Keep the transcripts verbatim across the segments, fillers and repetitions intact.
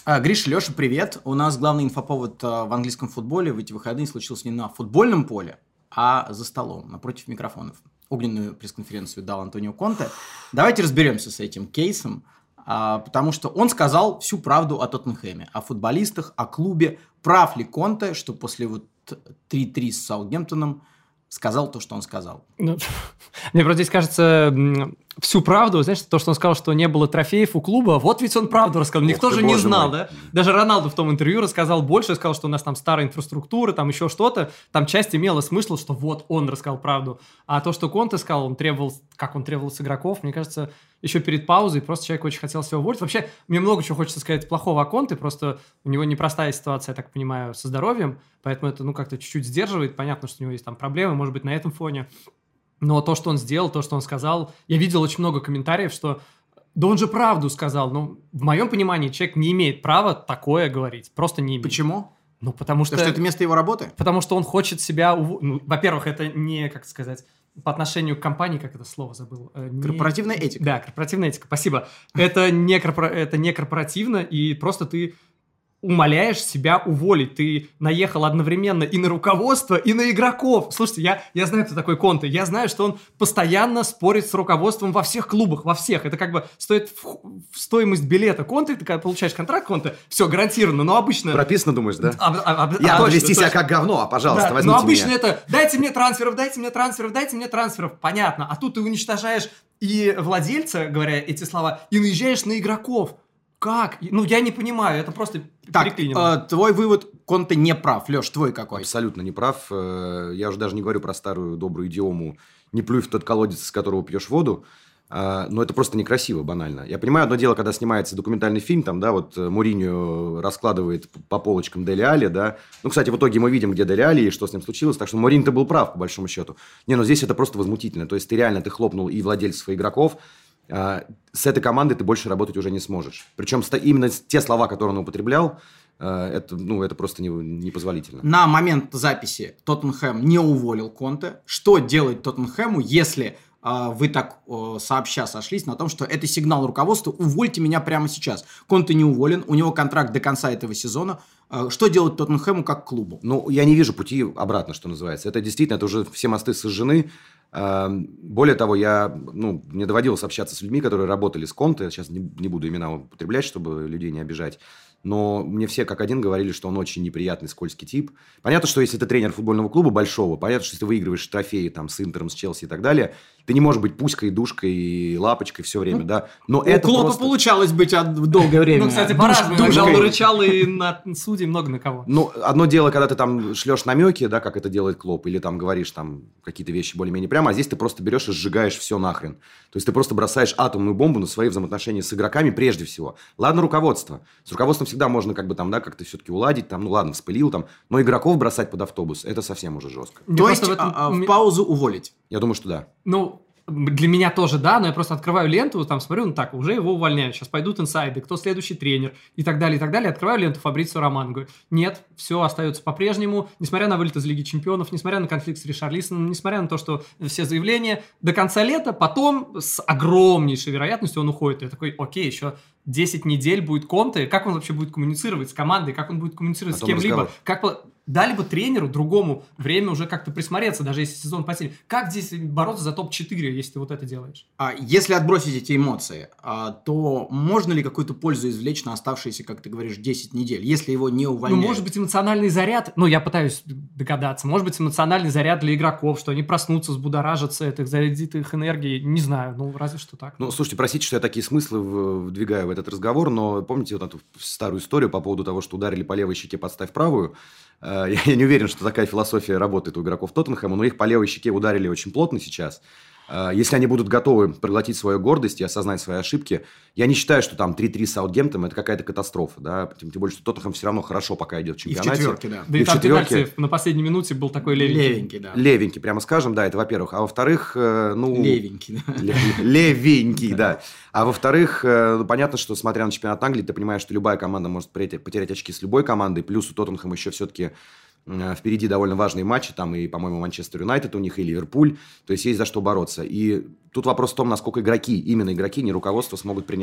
А, Гриша, Леша, привет. У нас главный инфоповод а, в английском футболе в эти выходные случился не на футбольном поле, а за столом, напротив микрофонов. Огненную пресс-конференцию дал Антонио Конте. Давайте разберемся с этим кейсом, а, потому что он сказал всю правду о Тоттенхэме, о футболистах, о клубе. Прав ли Конте, что после вот три-три с Саутгемптоном сказал то, что он сказал? Ну, мне просто здесь кажется, м, всю правду, знаешь, то, что он сказал, что не было трофеев у клуба, вот ведь он правду рассказал. Никто ты, же не боже знал, мой. да? Даже Роналду в том интервью рассказал больше, сказал, что у нас там старая инфраструктура, там еще что-то. Там часть имела смысл, что вот он рассказал правду. А то, что Конте сказал, он требовал, как он требовал с игроков, мне кажется, еще перед паузой просто человек очень хотел себя уволить. Вообще, мне много чего хочется сказать плохого о Конте, просто у него непростая ситуация, я так понимаю, со здоровьем, поэтому это, ну, как-то чуть-чуть сдерживает. Понятно, что у него есть там проблемы, может быть, на этом фоне. Но то, что он сделал, то, что он сказал, я видел очень много комментариев, что да он же правду сказал. Ну, в моем понимании, человек не имеет права такое говорить. Просто не имеет. Почему? Ну, потому что... Потому что это место его работы? Потому что он хочет себя... ув- Ну, во-первых, это не, как сказать, по отношению к компании, как это слово забыл? Э, не- Корпоративная этика. Да, корпоративная этика, спасибо. Это не, корпора- это не корпоративно, и просто ты умоляешь себя уволить. Ты наехал одновременно и на руководство, и на игроков. Слушайте, я, я знаю, кто такой Конте. Я знаю, что он постоянно спорит с руководством во всех клубах, во всех. Это как бы стоит в, в стоимость билета Конте. Ты когда получаешь контракт Конте, все, гарантированно. Но обычно... Прописано, думаешь, да? А- а- а- Я а, буду точно, вести себя точно. как говно, а, пожалуйста, Да, возьмите но обычно меня. это дайте мне трансферов, дайте мне трансферов, дайте мне трансферов. Понятно. А тут ты уничтожаешь и владельца, говоря эти слова, и наезжаешь на игроков. Как? Ну, я не понимаю, это просто Так, переклинило. э, твой вывод, Конте не прав. Леш, твой какой? Абсолютно не прав. Э, Я уже даже не говорю про старую добрую идиому «не плюй в тот колодец, из которого пьешь воду». А, Но это просто некрасиво, банально. Я понимаю, одно дело, когда снимается документальный фильм, там, да, вот э, Мourinho раскладывает по полочкам Дели Алли, да. Ну, кстати, в итоге мы видим, где Дели Алли и что с ним случилось. Так что Мourinho-то был прав, по большому счету. Не, ну здесь это просто возмутительно. То есть ты реально, ты хлопнул и владельцев, и игроков. А, С этой командой ты больше работать уже не сможешь. Причем ста- именно те слова, которые он употреблял, э, это, ну, это просто не- непозволительно. На момент записи Тоттенхэм не уволил Конте. Что делать Тоттенхэму, если а, вы так о, сообща сошлись на том, что это сигнал руководству, увольте меня прямо сейчас. Конте не уволен, у него контракт до конца этого сезона. А, что делать Тоттенхэму как клубу? Ну, я не вижу пути обратно, что называется. Это действительно, это уже все мосты сожжены. Э, Более того, я, ну, мне доводилось общаться с людьми, которые работали с Конте. Сейчас не, не буду имена употреблять, чтобы людей не обижать. Но мне все как один говорили, что он очень неприятный, скользкий тип. Понятно, что если ты тренер футбольного клуба большого, понятно, что если ты выигрываешь трофеи там, с Интером, с Челси и так далее, ты не можешь быть пуськой, душкой и лапочкой все время, да. Но У это Клопа просто... получалось быть от- долгое время. Ну, кстати, Душ- по-разному. Иногда душкой. он рычал и на судей много на кого. Ну, одно дело, когда ты там шлешь намеки, да, как это делает Клоп, или там говоришь там какие-то вещи более-менее прямо, а здесь ты просто берешь и сжигаешь все нахрен. То есть ты просто бросаешь атомную бомбу на свои взаимоотношения с игроками прежде всего. Ладно, руководство. С руководством всегда можно как бы там, да, как-то все-таки уладить, там, ну ладно, вспылил там, но игроков бросать под автобус, это совсем уже жестко. Мне То просто есть в этом- а, а, в паузу уволить. Я думаю, что да. Ну, для меня тоже да, но я просто открываю ленту, там смотрю, ну так, уже его увольняют, сейчас пойдут инсайды, кто следующий тренер и так далее, и так далее. Открываю ленту Фабрицио Романо, говорю, нет, все остается по-прежнему, несмотря на вылет из Лиги Чемпионов, несмотря на конфликт с Ришарлисоном, несмотря на то, что все заявления, до конца лета, потом с огромнейшей вероятностью он уходит. Я такой, окей, еще десять недель будет Конте, как он вообще будет коммуницировать с командой, как он будет коммуницировать О с том кем-либо, разговор. как по- дали бы тренеру другому время уже как-то присмотреться, даже если сезон последний. Как здесь бороться за топ четыре, если ты вот это делаешь? А если отбросить эти эмоции, а, то можно ли какую-то пользу извлечь на оставшиеся, как ты говоришь, десять недель, если его не Ну, увольняют? может быть, эмоциональный заряд, ну, я пытаюсь догадаться, может быть, эмоциональный заряд для игроков, что они проснутся, взбудоражатся, это зарядит их энергией, не знаю, ну, разве что так. Ну, слушайте, простите, что я такие смыслы в- вдвигаю в этот разговор, но помните вот эту старую историю по поводу того, что ударили по левой щеке, подставь правую? Э, Я, я не уверен, что такая философия работает у игроков Тоттенхэма, но их по левой щеке ударили очень плотно сейчас. Э, Если они будут готовы проглотить свою гордость и осознать свои ошибки, я не считаю, что там три-три с Саутгемптоном – это какая-то катастрофа. Да? Тем, тем более, что Тоттенхэм все равно хорошо пока идет в И в чемпионате. четверке, да. Да и, и в там четверке- пенальти на последней минуте был такой левенький. Левенький, да. Левенький, прямо скажем, да, это во-первых. А во-вторых, э, ну... Левенький, да. Ле- Левенький, да. А во-вторых, э, ну, понятно, что смотря на чемпионат Англии, ты понимаешь, что любая команда может потерять, потерять очки с любой командой. Плюс у Тоттенхэма еще все-таки э, впереди довольно важные матчи. Там и, по-моему, Манчестер Юнайтед у них, и Ливерпуль. То есть есть за что бороться. И тут вопрос в том, насколько игроки, именно игроки, не руководство, смогут принять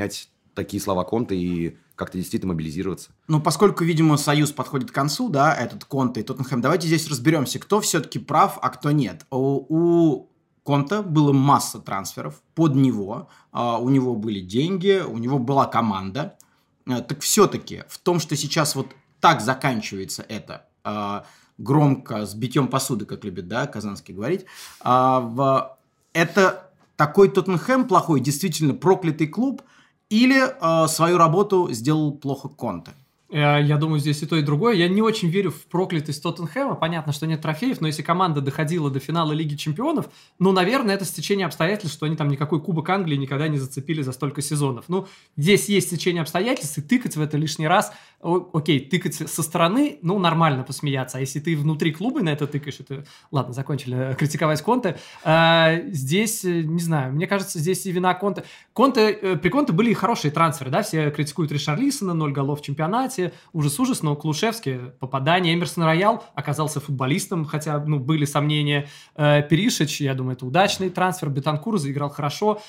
такие слова Конте и как-то действительно мобилизироваться. Ну, поскольку, видимо, союз подходит к концу, да, этот Конте и Тоттенхэм, давайте здесь разберемся, кто все-таки прав, а кто нет. У, у Конте было масса трансферов под него, а, у него были деньги, у него была команда. А, так все-таки в том, что сейчас вот так заканчивается это, а, громко, с битьем посуды, как любит, да, Казанский говорить, а, в, это такой Тоттенхэм плохой, действительно проклятый клуб, или э, свою работу сделал плохо Конте? Я думаю, здесь и то, и другое. Я не очень верю в проклятость Тоттенхэма. Понятно, что нет трофеев, но если команда доходила до финала Лиги Чемпионов, ну, наверное, это стечение обстоятельств, что они там никакой Кубок Англии никогда не зацепили за столько сезонов. Ну, здесь есть стечение обстоятельств, и тыкать в это лишний раз, о, окей, тыкать со стороны, ну, нормально посмеяться. А если ты внутри клуба на это тыкаешь, это... Ладно, закончили критиковать Конте. А, здесь, не знаю, мне кажется, здесь и вина Конте. Конте, при Конте были и хорошие трансферы, да, все критикуют Ришарлисона, ноль голов в чемпионате, ужас-ужас, но Клушевский, попадание. Эмерсон Роял оказался футболистом, хотя, ну, были сомнения. Э, Перишич, я думаю, это удачный трансфер. Бетанкур заиграл хорошо.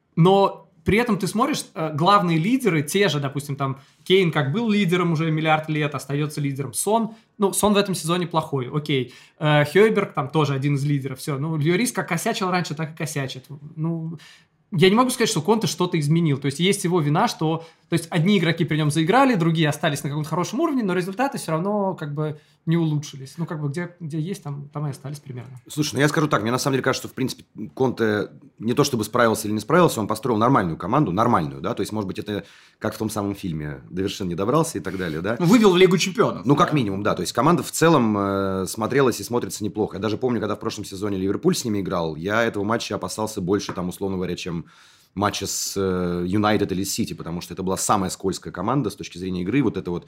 Но при этом ты смотришь, э, главные лидеры, те же, допустим, там, Кейн как был лидером уже миллиард лет, остается лидером. Сон, ну, Сон в этом сезоне плохой, окей. Э, Хёйберг там тоже один из лидеров, все. Ну, Льорис как косячил раньше, так и косячит. Ну... Я не могу сказать, что Конте что-то изменил. То есть, есть его вина, что... То есть, одни игроки при нем заиграли, другие остались на каком-то хорошем уровне, но результаты все равно как бы не улучшились. Ну, как бы где, где есть, там, там и остались примерно. Слушай, ну я скажу так, мне на самом деле кажется, что, в принципе, Конте не то чтобы справился или не справился, он построил нормальную команду, нормальную, да, то есть, может быть, это как в том самом фильме «До вершин не добрался» и так далее, да. Ну, вывел в Лигу Чемпионов. Ну, как минимум, да, то есть, команда в целом э, смотрелась и смотрится неплохо. Я даже помню, когда в прошлом сезоне Ливерпуль с ними играл, я этого матча опасался больше, там, условно говоря, чем матча с Юнайтед или Сити, потому что это была самая скользкая команда с точки зрения игры. Вот эта вот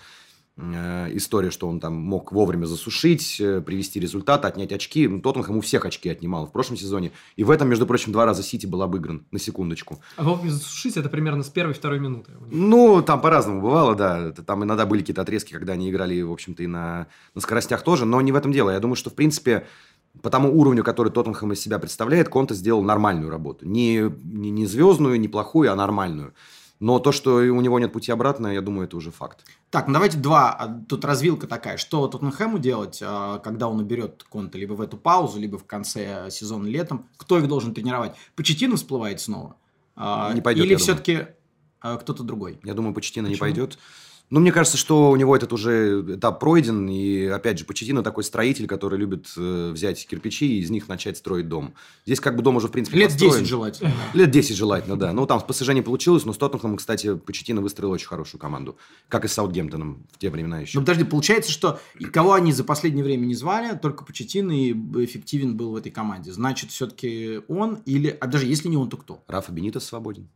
э, история, что он там мог вовремя засушить, э, привести результат, отнять очки. Тоттенхэм у всех очки отнимал в прошлом сезоне. И в этом, между прочим, два раза Сити был обыгран, на секундочку. А вовремя засушить это примерно с первой-второй минуты. Ну, там по-разному бывало, да. Там иногда были какие-то отрезки, когда они играли, в общем-то, и на, на скоростях тоже. Но не в этом дело. Я думаю, что, в принципе... По тому уровню, который Тоттенхэм из себя представляет, Конте сделал нормальную работу. Не, не, не звездную, не плохую, а нормальную. Но то, что у него нет пути обратно, я думаю, это уже факт. Так, ну давайте два. Тут развилка такая. Что Тоттенхэму делать, когда он уберет Конте либо в эту паузу, либо в конце сезона летом? Кто их должен тренировать? Почеттино всплывает снова? Не пойдет, Или все-таки кто-то другой? Я думаю, Почеттино не пойдет. Ну, мне кажется, что у него этот уже этап пройден, и, опять же, Почеттино такой строитель, который любит э, взять кирпичи и из них начать строить дом. Здесь как бы дом уже, в принципе, Лет построен. десять желательно. Лет десять желательно, да. Ну, там с ПСЖ не получилось, но с Тоттенхэмом, кстати, Почеттино выстроил очень хорошую команду. Как и с Саутгемптоном в те времена еще. Ну, подожди, получается, что кого они за последнее время не звали, только Почеттино и эффективен был в этой команде. Значит, все-таки он или... А даже если не он, то кто? Рафа Бенитес свободен.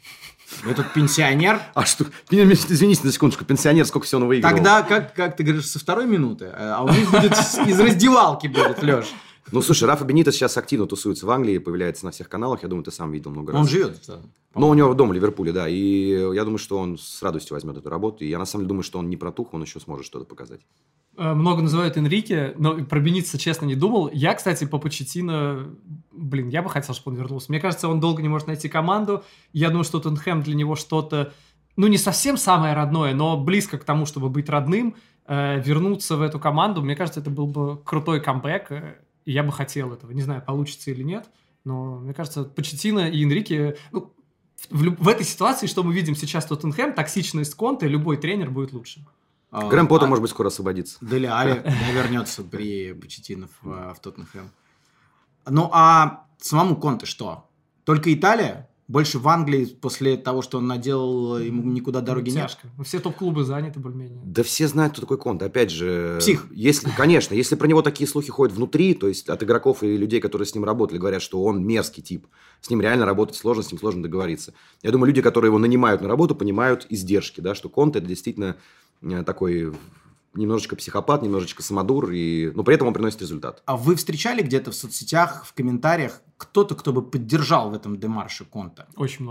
Этот пенсионер. А что? Извините на секундочку, пенсионер сколько всего он выиграл. Тогда, как, как ты говоришь, со второй минуты, а у них будет из раздевалки будет, Леш. Ну, слушай, Рафа Бенитес сейчас активно тусуется в Англии, появляется на всех каналах, я думаю, ты сам видел много раз. Он живет. Но у него дом в Ливерпуле, да, и я думаю, что он с радостью возьмет эту работу, и я на самом деле думаю, что он не протух, он еще сможет что-то показать. Много называют Энрике, но про Бенитеса, честно, не думал. Я, кстати, по Почеттино, блин, я бы хотел, чтобы он вернулся. Мне кажется, он долго не может найти команду. Я думаю, что Тоттенхэм для него что-то, ну, не совсем самое родное, но близко к тому, чтобы быть родным, э, вернуться в эту команду. Мне кажется, это был бы крутой камбэк, э, и я бы хотел этого. Не знаю, получится или нет, но мне кажется, Почеттино и Энрике... Ну, в, в этой ситуации, что мы видим сейчас Тоттенхэм, токсичность Конте, любой тренер будет лучше. Грэм Поттер, а, может быть, скоро освободится. Дели Али вернется при Почеттино в, в Тоттенхэм. Ну, а самому Конте что? Только Италия? Больше в Англии после того, что он наделал, ему никуда дороги нет? Тяжко. Все топ-клубы заняты более-менее. Да все знают, кто такой Конте. Опять же... Псих. Если, конечно, если про него такие слухи ходят внутри, то есть от игроков и людей, которые с ним работали, говорят, что он мерзкий тип. С ним реально работать сложно, с ним сложно договориться. Я думаю, люди, которые его нанимают на работу, понимают издержки, да, что Конте – это действительно такой немножечко психопат, немножечко самодур, и... но при этом он приносит результат. А вы встречали где-то в соцсетях, в комментариях кто-то, кто бы поддержал в этом демарше Конте? Очень много.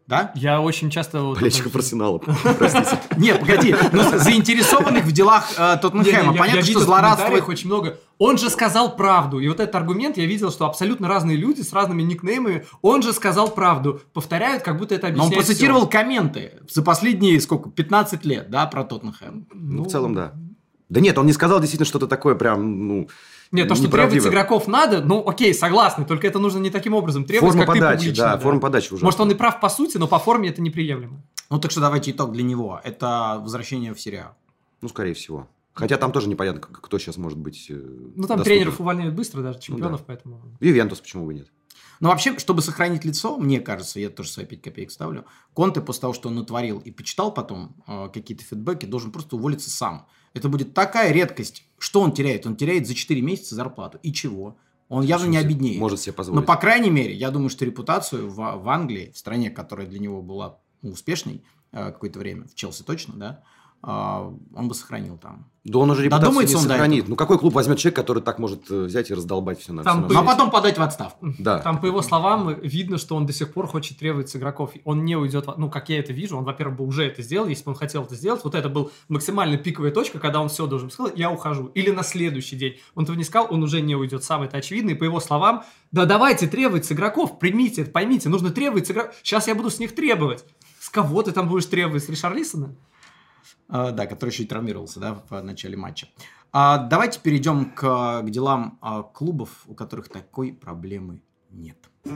Да? Я очень часто... вот Болельщиков это- Арсенала, простите. Нет, погоди, ну, заинтересованных в делах э, Тоттенхэма. Не-не, я- Понятно, я что видел в злорадствовать... комментариях очень много. Он же сказал правду. И вот этот аргумент я видел, что абсолютно разные люди с разными никнеймами. Он же сказал правду. Повторяют, как будто это Но он объясняет процитировал всё. комменты за последние, сколько, пятнадцать лет, да, про Тоттенхэм. Ну, в целом, да. Да нет, он не сказал действительно что-то такое прям, ну... Нет, то, что требовать неправдивое. с игроков надо, ну окей, согласны, только это нужно не таким образом требовать, Форма как ты подачи, публично, да, форма подачи ужасная. Может, он и прав по сути, но по форме это неприемлемо. Ну, так что давайте итог для него. Это возвращение в сериал. Ну, скорее всего. Хотя там тоже непонятно, к- кто сейчас может быть э, Ну там доступен. тренеров увольняют быстро, даже чемпионов, да. поэтому... Ювентус, почему бы нет? Но вообще, чтобы сохранить лицо, мне кажется, я тоже свои пять копеек ставлю, Конте после того, что он натворил и почитал потом э, какие-то фидбэки, должен просто уволиться сам. Это будет такая редкость. Что он теряет? Он теряет за четыре месяца зарплату. И чего? Он явно не Может себе- обеднеет. Может себе позволить. Но, по крайней мере, я думаю, что репутацию в, в Англии, в стране, которая для него была ну, успешной э, какое-то время, в Челси точно, да, э, он бы сохранил там. Да он уже репутацию Додумается не он до сохранит. этого? Ну, какой клуб возьмет человек, который так может э, взять и раздолбать все на Там всё на были- Ну, а свете? потом подать в отставку. Да. Там, по его словам, видно, что он до сих пор хочет требовать с игроков. Он не уйдет, в- ну, как я это вижу, он, во-первых, бы уже это сделал, если бы он хотел это сделать. Вот это был максимально пиковая точка, когда он все должен сказать, я ухожу. Или на следующий день. Он этого не сказал, он уже не уйдет сам, это очевидно. И по его словам, да давайте требовать с игроков, примите это, поймите, нужно требовать с игроков. Сейчас я буду с них требовать. С кого ты там будешь требовать? С Ришарлисона? А, да, который еще и травмировался, да, в начале матча. А, давайте перейдем к, к делам а, клубов, у которых такой проблемы нет.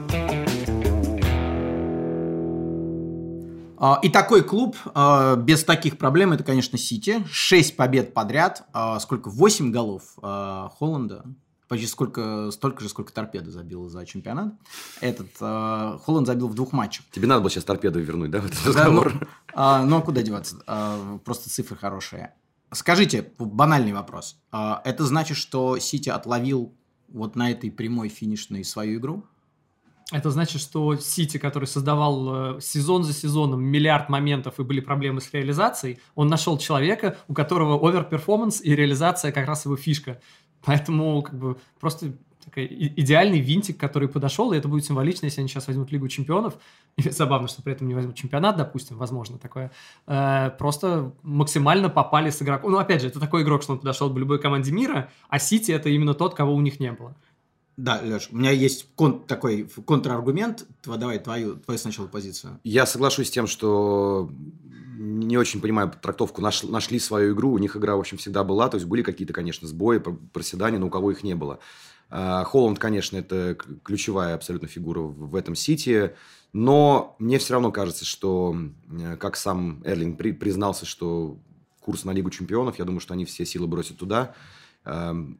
А, и такой клуб а, без таких проблем, это, конечно, Сити. Шесть побед подряд. А, сколько? Восемь голов а, Холланда. Почти сколько, столько же, сколько Торпедо забил за чемпионат. Этот а, Холланд забил в двух матчах. Тебе надо было сейчас торпеду вернуть, да, в этот Да, ну, разговор? а, ну, а куда деваться? А, просто цифры хорошие. Скажите, банальный вопрос. А, это значит, что Сити отловил вот на этой прямой финишной свою игру? Это значит, что Сити, который создавал э, сезон за сезоном миллиард моментов и были проблемы с реализацией, он нашел человека, у которого оверперформанс и реализация как раз его фишка. Поэтому как бы просто такой и- идеальный винтик, который подошел, и это будет символично, если они сейчас возьмут Лигу чемпионов. И забавно, что при этом не возьмут чемпионат, допустим, возможно такое. Э, просто максимально попали с игроком. Ну, опять же, это такой игрок, что он подошел к любой команде мира, а Сити это именно тот, кого у них не было. Да, Леш, у меня есть кон- такой контраргумент. Тва- Давай твою, твою сначала позицию. Я соглашусь с тем, что не очень понимаю трактовку. Наш, нашли свою игру, у них игра, в общем, всегда была. То есть были какие-то, конечно, сбои, пр- проседания, но у кого их не было. А, Холланд, конечно, это к- ключевая абсолютно фигура в в этом Сити. Но мне все равно кажется, что, э, как сам Эрлинг при- признался, что курс на Лигу чемпионов, я думаю, что они все силы бросят туда. Эм,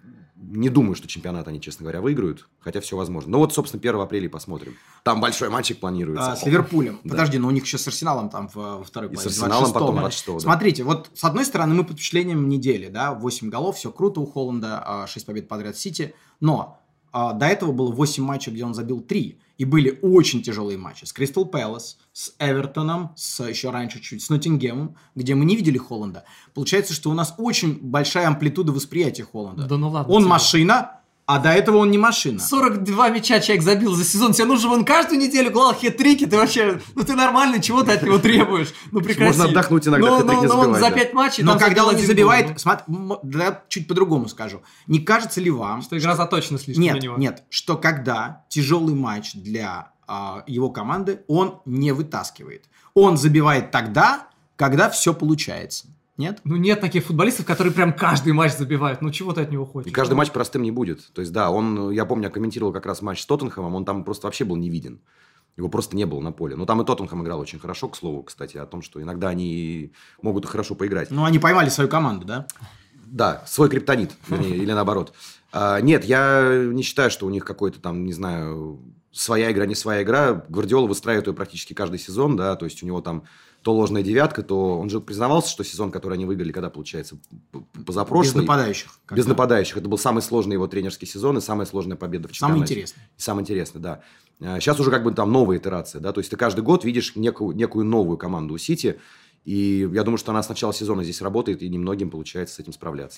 Не думаю, что чемпионат они, честно говоря, выиграют, хотя все возможно. Ну вот, собственно, первого апреля и посмотрим. Там большой матчик планируется. А, с Ливерпулем. Да. Подожди, но у них еще с Арсеналом там в- во второй И с половине, Арсеналом двадцать шестого. потом двадцать шестого, да. Смотрите, вот с одной стороны мы под впечатлением недели, да, восемь голов, все круто у Холланда, шесть побед подряд в Сити, но а, до этого было восемь матчей, где он забил три, и были очень тяжелые матчи с Кристал Пэлас, с Эвертоном, с еще раньше чуть с Ноттингемом, где мы не видели Холланда. Получается, что у нас очень большая амплитуда восприятия Холланда. Да ну ладно. Он тебе. машина, а до этого он не машина. сорок два мяча человек забил за сезон. Тебе нужно он каждую неделю клал хет-трики. Ты вообще... Ну ты нормальный, чего ты от него требуешь? Ну прекрати. Можно отдохнуть иногда, Ну, хет-трик ну, не ну, он забивать, за да. пять матчей... Но там когда забил он не один забивает, гол, смотри, м- да, чуть по-другому скажу. Не кажется ли вам, ну, что игра заточена слишком нет, на него. нет, что когда тяжелый матч для а, его команды, он не вытаскивает. Он забивает тогда, когда все получается. Нет? Ну нет таких футболистов, которые прям каждый матч забивают. Ну чего ты от него хочешь? И каждый матч простым не будет. То есть, да, он, я помню, я комментировал как раз матч с Тоттенхэмом, он там просто вообще был не виден. Его просто не было на поле. Но там и Тоттенхэм играл очень хорошо, к слову, кстати, о том, что иногда они могут хорошо поиграть. Ну, они поймали свою команду, да? Да, свой криптонит, вернее, или наоборот. А, нет, я не считаю, что у них какой-то там, не знаю, своя игра, не своя игра. Гвардиола выстраивает ее практически каждый сезон, да, то есть у него там то ложная девятка, то он же признавался, что сезон, который они выиграли, когда, получается, позапрошлый. Без нападающих. Без Когда. нападающих. Это был самый сложный его тренерский сезон и самая сложная победа в чемпионате. Самое интересное. Самое интересное, да. Сейчас уже как бы там новая итерация, да, то есть ты каждый год видишь некую, некую новую команду у Сити, и я думаю, что она с начала сезона здесь работает, и немногим получается с этим справляться.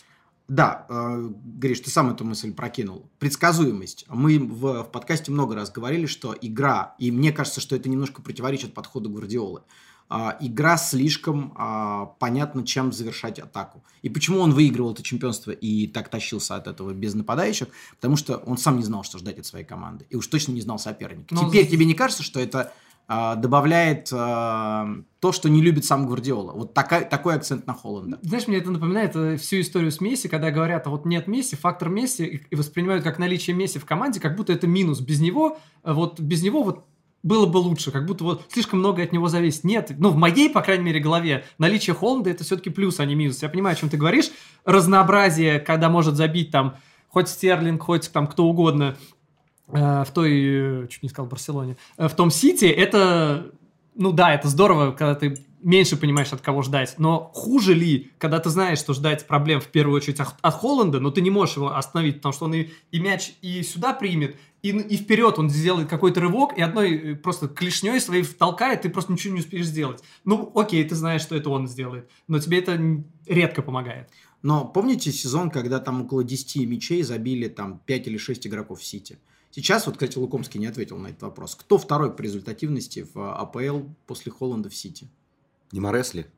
Да, э, Гриш, ты сам эту мысль прокинул. Предсказуемость. Мы в, в подкасте много раз говорили, что игра, и мне кажется, что это немножко противоречит подходу Гвардиолы. А, игра слишком а, понятно, чем завершать атаку. И почему он выигрывал это чемпионство и так тащился от этого без нападающих? Потому что он сам не знал, что ждать от своей команды. И уж точно не знал соперника. Но... Теперь тебе не кажется, что это а, добавляет а, то, что не любит сам Гвардиола? Вот такая, такой акцент на Холланда. Знаешь, мне это напоминает всю историю с Месси, когда говорят, а вот нет Месси, фактор Месси, и воспринимают как наличие Месси в команде, как будто это минус. Без него, вот без него вот было бы лучше, как будто вот слишком много от него зависит. Нет, ну, в моей, по крайней мере, голове наличие Холланда – это все-таки плюс, а не минус. Я понимаю, о чем ты говоришь. Разнообразие, когда может забить там хоть Стерлинг, хоть там кто угодно э, в той, чуть не сказал, Барселоне, э, в том Сити, это, ну да, это здорово, когда ты меньше понимаешь, от кого ждать. Но хуже ли, когда ты знаешь, что ждать проблем в первую очередь от, от Холланда, но ты не можешь его остановить, потому что он и, и мяч и сюда примет, и, и вперед он сделает какой-то рывок, и одной просто клешней своей втолкает, ты просто ничего не успеешь сделать. Ну, окей, ты знаешь, что это он сделает, но тебе это редко помогает. Но помните сезон, когда там около десяти мячей забили там пять или шесть игроков в Сити? Сейчас, вот, кстати, Лукомский не ответил на этот вопрос. Кто второй по результативности в АПЛ после Холланда в Сити? Не Морес ли?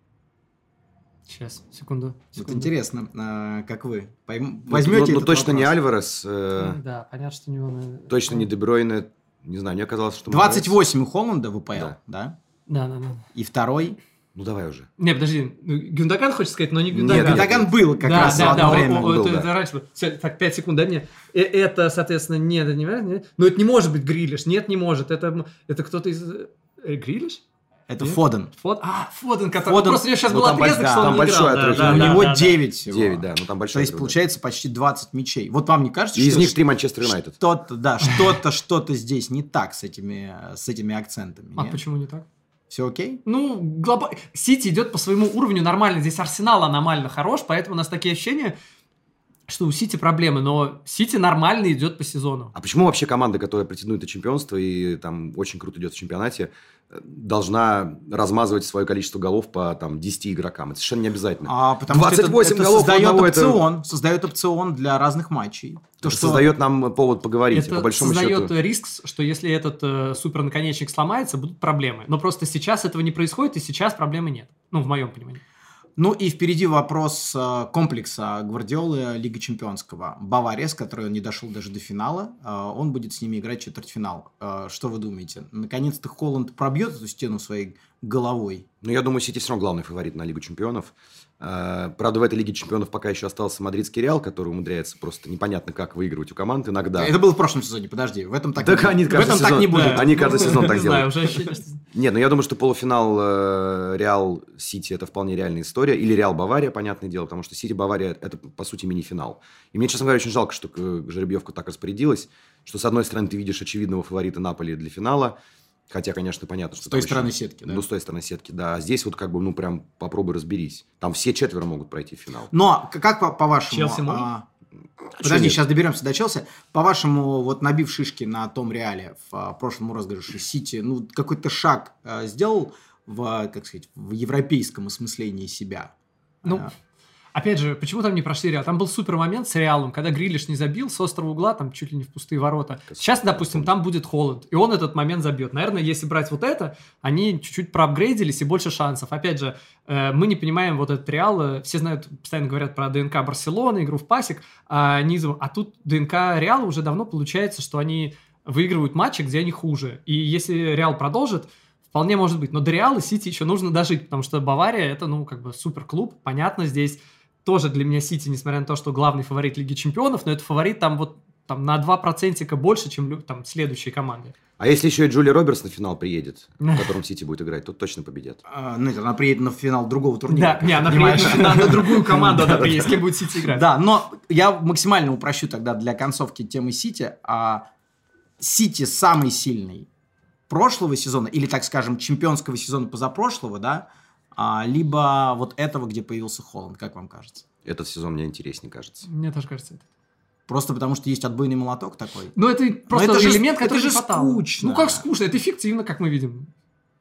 Сейчас, секунду. секунду. Вот интересно, а, как вы пойм... возьмете Ну, ну этот точно вопрос? не Альварес. Э... Ну, да, понятно, что не он. Точно не Де Брuyне. Не знаю, мне казалось, что двадцать восемь у Холланда в АПЛ, да? Да, да, да. И второй? Ну, давай уже. Не, подожди, Гюндаган хочешь сказать, но не Гюндаган. Нет, Гюндаган был как да, раз да, в одно да, время. О, о, был, это, да. это раньше было. Все, так, пять секунд, дай мне. Э, это, соответственно, нет, это не нет. Но это не может быть Грилиш. Нет, не может. Это, это кто-то из... Э, Грилиш? Это Нет? Фоден. Фод... А, Фоден, который... Фоден, Просто у него сейчас ну, был там отрезок, больш- что да, он там не большой играл. отрезок. Да, у да, него да, девять всего. девять, да. Ну, там То большой есть, отрезок. получается, почти двадцать мячей. Вот вам не кажется, И из что них три Манчестер Юнайтед. что-то, да, что-то, что-то здесь не так с этими, с этими акцентами? А нет? почему не так? Все окей? Ну, глоба... Сити идет по своему уровню нормально. Здесь Арсенал аномально хорош, поэтому у нас такие ощущения, что у Сити проблемы, но Сити нормально идет по сезону. А почему вообще команда, которая претендует на чемпионство и там очень круто идет в чемпионате, должна размазывать свое количество голов по там десяти игрокам? Это совершенно не обязательно. А, потому двадцать восемь что это, это голов у создает одного, это- опцион, создает опцион для разных матчей. То, Это что... создает нам повод поговорить. Это По большому создает счету. риск, что если этот э, супернаконечник сломается, будут проблемы. Но просто сейчас этого не происходит, и сейчас проблемы нет. Ну, в моем понимании. Ну и впереди вопрос э, комплекса Гвардиолы Лиги Чемпионского. Бавария, с которой он не дошел даже до финала, э, он будет с ними играть четвертьфинал. Э, что вы думаете? Наконец-то Холланд пробьет эту стену своей головой? Ну, я думаю, Сити все равно главный фаворит на Лигу Чемпионов. А, правда, в этой Лиге Чемпионов пока еще остался мадридский Реал, который умудряется просто непонятно как выигрывать у команд иногда. Это было в прошлом сезоне, подожди. В этом так, Так не, они в каждый этом так сезон- не будет. Да. Они каждый сезон так Не знаю, делают. уже ощущение, что- Не, ну я думаю, что полуфинал э, Реал-Сити это вполне реальная история. Или Реал-Бавария, понятное дело, потому что Сити-Бавария это, по сути, мини-финал. И мне, честно говоря, очень жалко, что э, жеребьевка так распорядилась, что, с одной стороны, ты видишь очевидного фаворита Наполи для финала, хотя, конечно, понятно, что... С той там стороны еще- сетки, да? Ну, с той стороны сетки, да. А здесь вот как бы, ну, прям попробуй разберись. Там все четверо могут пройти в финал. Но к- как по- по-вашему... Челси может? а, Что Подожди, нет? сейчас доберемся до Челси. По-вашему, вот набив шишки на том Реале в а, прошлом розыгрыше Сити, ну, какой-то шаг а, сделал в, как сказать, в европейском осмыслении себя? Ну, А, опять же, почему там не прошли Реал? Там был супер момент с Реалом, когда Грилиш не забил с острого угла, там чуть ли не в пустые ворота. Сейчас, допустим, там будет Холланд, и он этот момент забьет. Наверное, если брать вот это, они чуть-чуть проапгрейдились и больше шансов. Опять же, э, мы не понимаем вот этот Реал. э, Все знают, постоянно говорят про ДНК Барселоны, игру в пасек, а, низом, а тут ДНК Реала уже давно получается, что они выигрывают матчи, где они хуже. И если Реал продолжит, вполне может быть. Но до Реала Сити еще нужно дожить, потому что Бавария это, ну, как бы суперклуб. Понятно, здесь тоже для меня Сити, несмотря на то, что главный фаворит Лиги Чемпионов, но это фаворит там вот там, на два процента больше, чем лю- там следующие команды. А если еще и Джулия Робертс на финал приедет, в котором Сити будет играть, то точно победят. а, ну, это она приедет на финал другого турнира. Да, не, она понимаешь? приедет на, на другую команду, она приедет, с кем будет Сити играть. Да, но я максимально упрощу тогда для концовки темы Сити. А Сити самый сильный прошлого сезона, или, так скажем, чемпионского сезона позапрошлого, да, а, либо вот этого, где появился Холланд, как вам кажется? Этот сезон мне интереснее кажется. Мне тоже кажется это. Просто потому, что есть отбойный молоток такой? Ну, это просто это же- элемент, это который же не хватало. скучно. Ну, как скучно, это эффективно, как мы видим.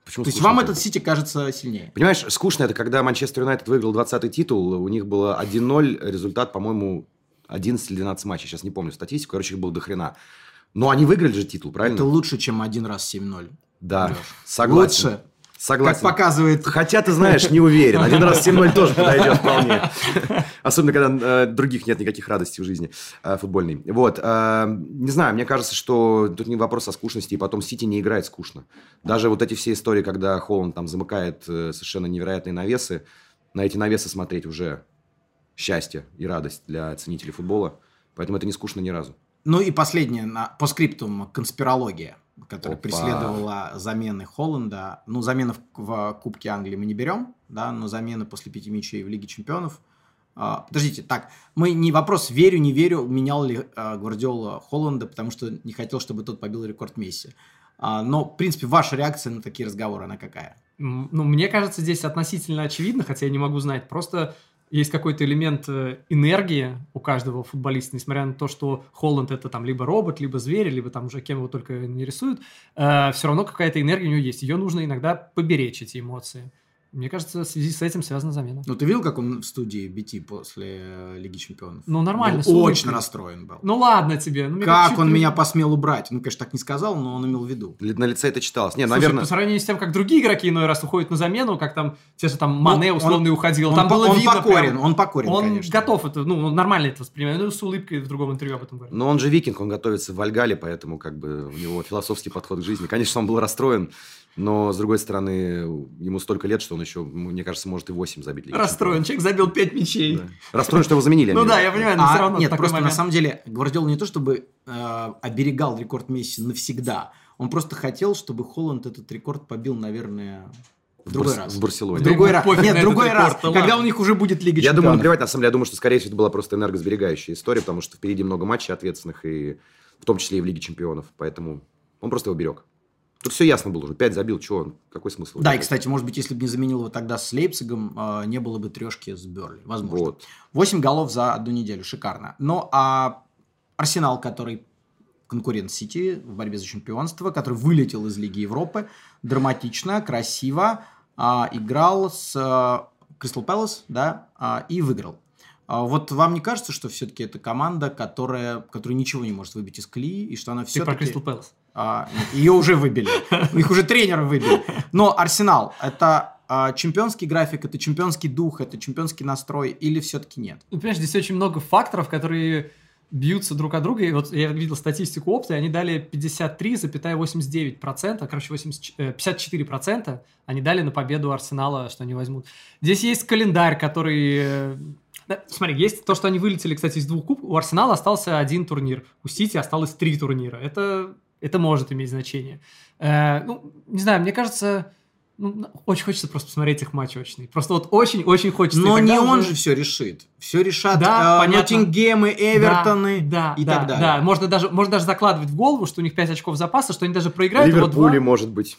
Почему То есть скучно? вам этот Сити кажется сильнее? Понимаешь, скучно это, когда Манчестер Юнайтед выиграл двадцатый титул, у них было один ноль, результат, по-моему, одиннадцать или двенадцать матчей, сейчас не помню статистику, короче, их было до хрена. Но они выиграли же титул, правильно? Это лучше, чем один раз семь ноль. Да, Леш. согласен. Лучше. Согласен. Как показывает... Хотя, ты знаешь, не уверен. Один раз семь ноль тоже подойдет вполне. Особенно, когда э, других нет никаких радостей в жизни э, футбольной. Вот. Э, не знаю, мне кажется, что тут не вопрос о скучности, и потом Сити не играет скучно. Даже вот эти все истории, когда Холланд там замыкает э, совершенно невероятные навесы, на эти навесы смотреть уже счастье и радость для ценителей футбола. Поэтому это не скучно ни разу. Ну и последнее, на, по скриптум, конспирология, которая Опа. преследовала замены Холланда. Ну, замены в, в Кубке Англии мы не берем, да, но замены после пяти мячей в Лиге Чемпионов. А, подождите, так, мы не вопрос, верю, не верю, менял ли а, Гвардиола Холланда, потому что не хотел, чтобы тот побил рекорд Месси. А, но, в принципе, ваша реакция на такие разговоры, она какая? Ну, мне кажется, здесь относительно очевидно, хотя я не могу знать, просто... Есть какой-то элемент энергии у каждого футболиста, несмотря на то, что Холланд это там либо робот, либо зверь, либо там уже кем его только не рисуют, э, все равно какая-то энергия у него есть. Ее нужно иногда поберечь, эти эмоции. Мне кажется, в связи с этим связана замена. Ну, ты видел, как он в студии би ти после Лиги Чемпионов? Ну, нормально. Был очень расстроен был. Ну, ладно тебе. Ну, как он меня посмел убрать? Ну, конечно, так не сказал, но он имел в виду. На лице это читалось. Не, Слушай, наверное... по сравнению с тем, как другие игроки иной раз уходят на замену, как там те же там Мане он, условный уходил, он, там он, было он видно покорен, прям, он покорен, он конечно. готов это, ну, нормально это воспринимает. Ну, с улыбкой в другом интервью об этом говорит. Но он же викинг, он готовится в Вальгалле, поэтому как бы у него философский подход к жизни. Конечно, он был расстроен, но, с другой стороны, ему столько лет, что он еще, мне кажется, может и восемь забить. Расстроен, человек забил пять мячей. Да. Расстроен, что его заменили. Ну да, я понимаю, но а, все равно. Нет, просто на самом деле Гвардиола не то, чтобы э, оберегал рекорд Месси навсегда, он просто хотел, чтобы Холланд этот рекорд побил, наверное... В другой Бар- раз. В Барселоне. В другой раз. Пофиг Нет, на другой этот раз. рекорд, Когда ладно. у них уже будет Лига Я Чемпионов. думаю, наплевать, на самом деле, я думаю, что, скорее всего, это была просто энергосберегающая история, потому что впереди много матчей ответственных, и в том числе и в Лиге Чемпионов. Поэтому он просто его берег. Тут все ясно было уже. Пять забил, чего он? Какой смысл? Да, и, кстати, может быть, если бы не заменил его тогда с Лейпцигом, э, не было бы трешки с Бернли. Возможно. Вот. восемь голов за одну неделю. Шикарно. Ну, а Арсенал, который конкурент Сити в борьбе за чемпионство, который вылетел из Лиги Европы, драматично, красиво, э, играл с Кристал Пэлас, да, э, и выиграл. А вот вам не кажется, что все-таки это команда, которая, которая ничего не может выбить из колеи, и что она Ты все-таки... про Кристал Пэлас. А, нет, ее уже выбили. Их уже тренера выбили. Но Арсенал – это а, чемпионский график, это чемпионский дух, это чемпионский настрой или все-таки нет? Ну, понимаешь, здесь очень много факторов, которые бьются друг от друга. И вот я видел статистику опыта, и они дали пятьдесят три целых восемьдесят девять процента, короче, восемьдесят, пятьдесят четыре процента они дали на победу Арсенала, что они возьмут. Здесь есть календарь, который... Да, смотри, есть то, что они вылетели, кстати, из двух кубков. У Арсенала остался один турнир, у Сити осталось три турнира. Это, это может иметь значение. Э, ну, не знаю, мне кажется, ну, очень хочется просто посмотреть их матч очный. Просто вот очень-очень хочется. Но не он уже... же все решит. Все решат да, э, Ноттингемы, Эвертоны да, и да, так далее. Да, можно даже, можно даже закладывать в голову, что у них пять очков запаса, что они даже проиграют. Ливерпуле, вот может быть.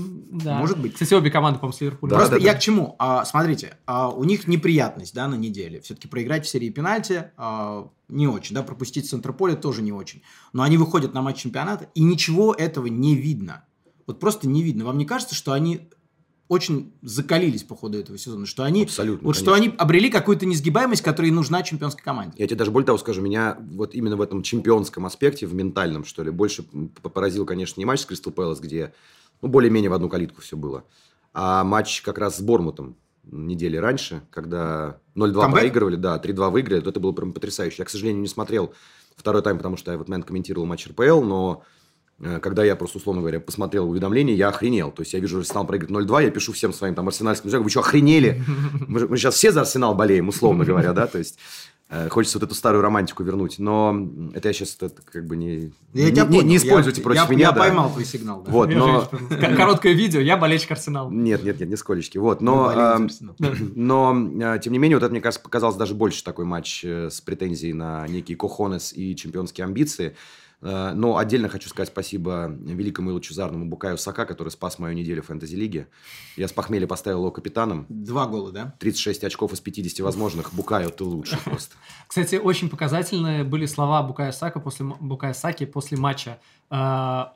Да. Может быть. Кстати, обе команды, по-моему, с Ливерпулем. Да, Просто да, я да. к чему? А, смотрите, а, у них неприятность, да, на неделе. Все-таки проиграть в серии пенальти а, не очень, да, пропустить в центр поля тоже не очень. Но они выходят на матч чемпионата, и ничего этого не видно. Вот просто не видно. Вам не кажется, что они очень закалились по ходу этого сезона? Что они, Абсолютно, вот что они обрели какую-то несгибаемость, которая нужна чемпионской команде? Я тебе даже более того скажу, меня вот именно в этом чемпионском аспекте, в ментальном, что ли, больше поразил, конечно, не матч с Кристал Пэлас, где ну, более-менее в одну калитку все было, а матч как раз с Бормутом недели раньше, когда ноль-два Камбэк? проигрывали, да, три-два выиграли, то это было прям потрясающе. Я, к сожалению, не смотрел второй тайм, потому что я в этот момент комментировал матч эр пэ эл, но э, когда я просто, условно говоря, посмотрел уведомление, я охренел. То есть я вижу, Арсенал проигрывает ноль-два, я пишу всем своим там арсенальским друзьям: вы что, охренели? Мы, мы сейчас все за Арсенал болеем, условно говоря, да, то есть... Хочется вот эту старую романтику вернуть, но это я сейчас это, как бы не, Я не, тебя не, понял. не используйте я, против я, меня. Я да. поймал твой сигнал. Да. Вот, Я но... же вижу, что- Короткое видео, я болельщик Арсенала. Нет, нет, нет, нисколечки. Вот, Мы но, болеем за а, Арсенал. но, а, тем не менее, вот это, мне кажется, показалось даже больше такой матч э, с претензией на некие кохонес и чемпионские амбиции. Э, Но отдельно хочу сказать спасибо великому и лучезарному Букаю Сака, который спас мою неделю в фэнтези-лиге. Я с похмелья поставил его капитаном. Два гола, да? тридцать шесть очков из пятидесяти возможных. Букаю, ты лучше просто. Кстати, очень показательные были слова Букая Сака после, Букая Саки после матча.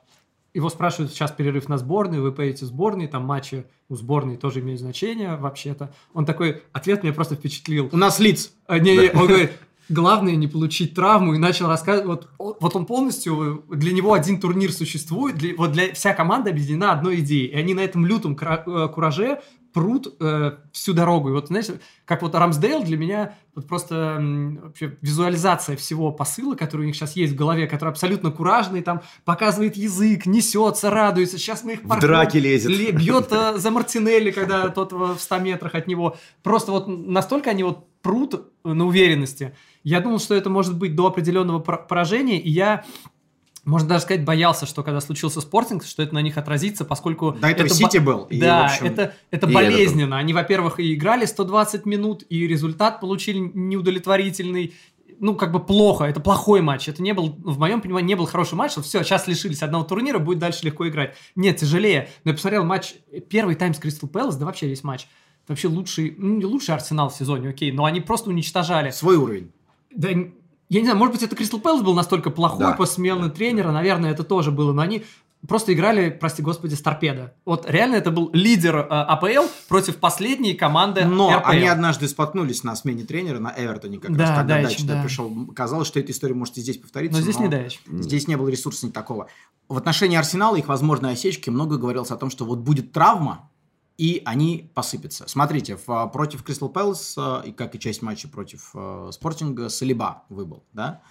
его спрашивают, сейчас перерыв на сборную, вы поедете в сборную, там матчи у сборной тоже имеют значение вообще-то. Он такой, ответ меня просто впечатлил. У нас лиц. А, не, не, он говорит, главное не получить травму, и начал рассказывать, вот, вот он полностью, для него один турнир существует, для, вот для, вся команда объединена одной идеей, и они на этом лютом кураже прут э, всю дорогу. И вот, знаете, как вот Рамсдейл для меня вот просто м, вообще визуализация всего посыла, который у них сейчас есть в голове, который абсолютно куражный, там показывает язык, несется, радуется. Сейчас мы их в драке лезет. Ле, бьет э, за Мартинелли, когда тот в ста метрах от него. Просто вот настолько они вот прут на уверенности. Я думал, что это может быть до определенного поражения, и я... Можно даже сказать, боялся, что когда случился Спортинг, что это на них отразится, поскольку... До этого это Сити бо... был. И, да, общем, это, это и болезненно. Эвертон. Они, во-первых, и играли сто двадцать минут, и результат получили неудовлетворительный. Ну, как бы плохо. Это плохой матч. Это не был, в моем понимании, не был хороший матч. Что все, сейчас лишились одного турнира, будет дальше легко играть. Нет, тяжелее. Но я посмотрел матч, первый тайм с Кристал Пэлас, да вообще весь матч. Это вообще лучший, ну, не лучший Арсенал в сезоне, окей, но они просто уничтожали. Свой уровень. Да, я не знаю, может быть, это Кристал Пэлас был настолько плохой Да. после смены тренера, наверное, это тоже было, но они просто играли, прости господи, с торпедо. Вот реально это был лидер э, АПЛ против последней команды Но РПЛ. они однажды споткнулись на смене тренера на Эвертоне, как Да, раз когда Дайч, Дайч да. пришел. Казалось, что эта история может и здесь повториться. Но здесь не Дайч. Здесь не было ресурса ни такого. В отношении Арсенала, их возможной осечки, много говорилось о том, что вот будет травма, и они посыпятся. Смотрите, в, против Кристал Пэлас, и как и часть матча против э, Спортинга, Салиба выбыл, да?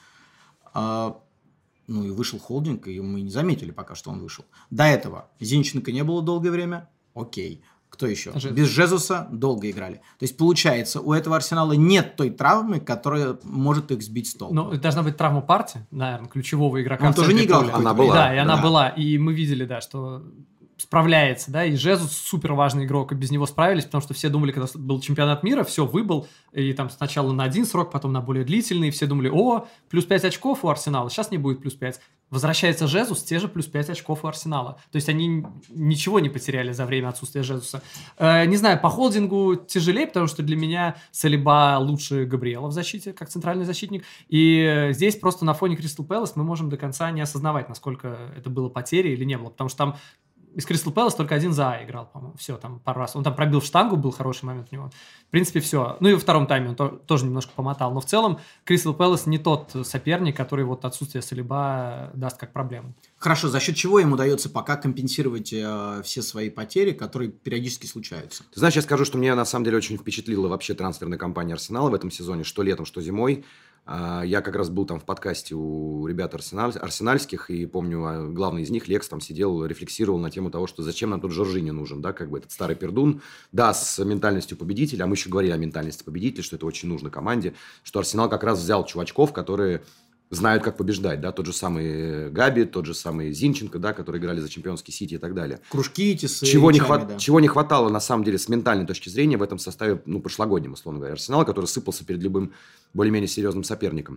А, ну и вышел Холдинг, и мы не заметили пока, что он вышел. До этого Зинченко не было долгое время, окей. Кто еще? Жезус. Без Жезуса долго играли. То есть, получается, у этого Арсенала нет той травмы, которая может их сбить с толку. Ну, должна быть травма Парти, наверное, ключевого игрока. Он в тоже центре не играл поля. какое-то Она была. Да, и она да. была. И мы видели, да, что справляется, да, и Жезус супер важный игрок, и без него справились, потому что все думали, когда был чемпионат мира, все, выбыл, и там сначала на один срок, потом на более длительный, и все думали, о, плюс пять очков у Арсенала, сейчас не будет плюс пять. Возвращается Жезус, те же плюс пять очков у Арсенала. То есть они ничего не потеряли за время отсутствия Жезуса. Э, не знаю, по холдингу тяжелее, потому что для меня Салиба лучше Габриэла в защите, как центральный защитник. И здесь просто на фоне Кристал Пэлас мы можем до конца не осознавать, насколько это было потерей или не было. Потому что там из Кристал Пэлас только один Заа играл, по-моему. Все, там пару раз. Он там пробил в штангу, был хороший момент у него. В принципе, все. Ну и во втором тайме он то, тоже немножко помотал. Но в целом Кристал Пэлас не тот соперник, который вот отсутствие Салиба даст как проблему. Хорошо, за счет чего им удается пока компенсировать э, все свои потери, которые периодически случаются? Ты знаешь, я скажу, что меня на самом деле очень впечатлила вообще трансферная кампания Арсенала в этом сезоне, что летом, что зимой. Я как раз был там в подкасте у ребят арсеналь, арсенальских, и помню, главный из них, Лекс, там сидел, рефлексировал на тему того, что зачем нам тут Жоржиньо нужен, да, как бы этот старый пердун, да, с ментальностью победителя, а мы еще говорили о ментальности победителя, что это очень нужно команде, что Арсенал как раз взял чувачков, которые знают, как побеждать, да, тот же самый Габи, тот же самый Зинченко, да, которые играли за чемпионский Сити и так далее. Кружки эти с чего, речами, не хват... да. чего не хватало, на самом деле, с ментальной точки зрения в этом составе, ну, прошлогоднем, условно говоря, Арсенала, который сыпался перед любым более-менее серьезным соперником.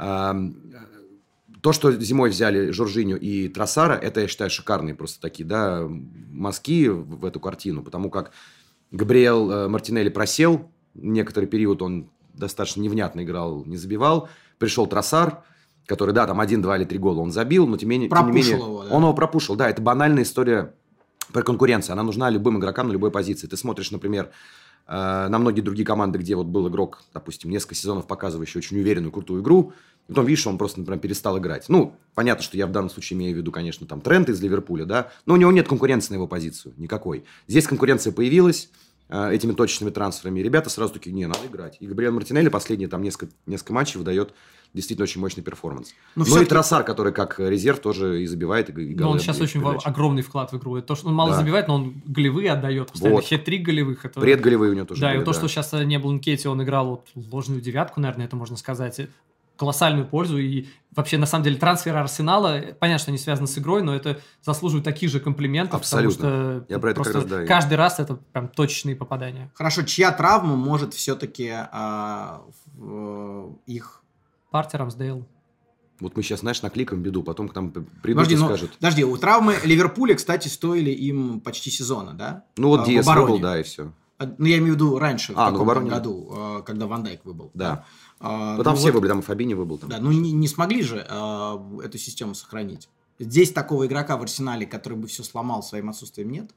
То, что зимой взяли Жоржиньо и Тросара, это, я считаю, шикарные просто такие, да, мазки в эту картину, потому как Габриэл Мартинелли просел, некоторый период он достаточно невнятно играл, не забивал, пришел Тросар, который, да, там один, два или три гола он забил, но тем, менее, тем не менее его, да? он его пропушил. Да, это банальная история про конкуренцию. Она нужна любым игрокам на любой позиции. Ты смотришь, например, на многие другие команды, где вот был игрок, допустим, несколько сезонов показывающий очень уверенную, крутую игру, и потом видишь, он просто, например, перестал играть. Ну, понятно, что я в данном случае имею в виду, конечно, там Трент из Ливерпуля, да, но у него нет конкуренции на его позицию никакой. Здесь конкуренция появилась этими точечными трансферами, и ребята сразу такие, не, надо играть. И Габриэль Мартинелли последние там несколько, несколько матчей выдает действительно очень мощный перформанс. Но ну и Тросар, который как резерв тоже и забивает, и голы. Но он сейчас очень передачи. огромный вклад в игру. Это то, что он мало Да. забивает, но он голевые отдает. Постоянно Вот. хет-трик голевых. Это... Предголевые у него тоже Да, были, и то, что сейчас не был Нкетти, он играл вот ложную девятку, наверное, это можно сказать. Колоссальную пользу. И вообще, на самом деле, трансферы Арсенала, понятно, что они связаны с игрой, но это заслуживает таких же комплиментов. Абсолютно. Потому что Я про это как просто раз, да, каждый раз это прям точечные попадания. Хорошо, чья травма может все-таки а, в, их... Парти, Рамсдейл. Вот мы сейчас, знаешь, накликаем беду, потом к нам придут Подожди, и ну, скажут. подожди, у травмы Ливерпуля, кстати, стоили им почти сезона, да? Ну вот А, в Диас обороне. выбыл, да, и все. А, Ну, я имею в виду раньше, А, в ну, в каком-то обороне. году, а, когда Ван Дайк выбыл. Да. А, Ну там ну все вот, выбыли, там и Фабини выбыл. Там. Да, ну не, не смогли же а, эту систему сохранить. Здесь такого игрока в Арсенале, который бы все сломал своим отсутствием, нет?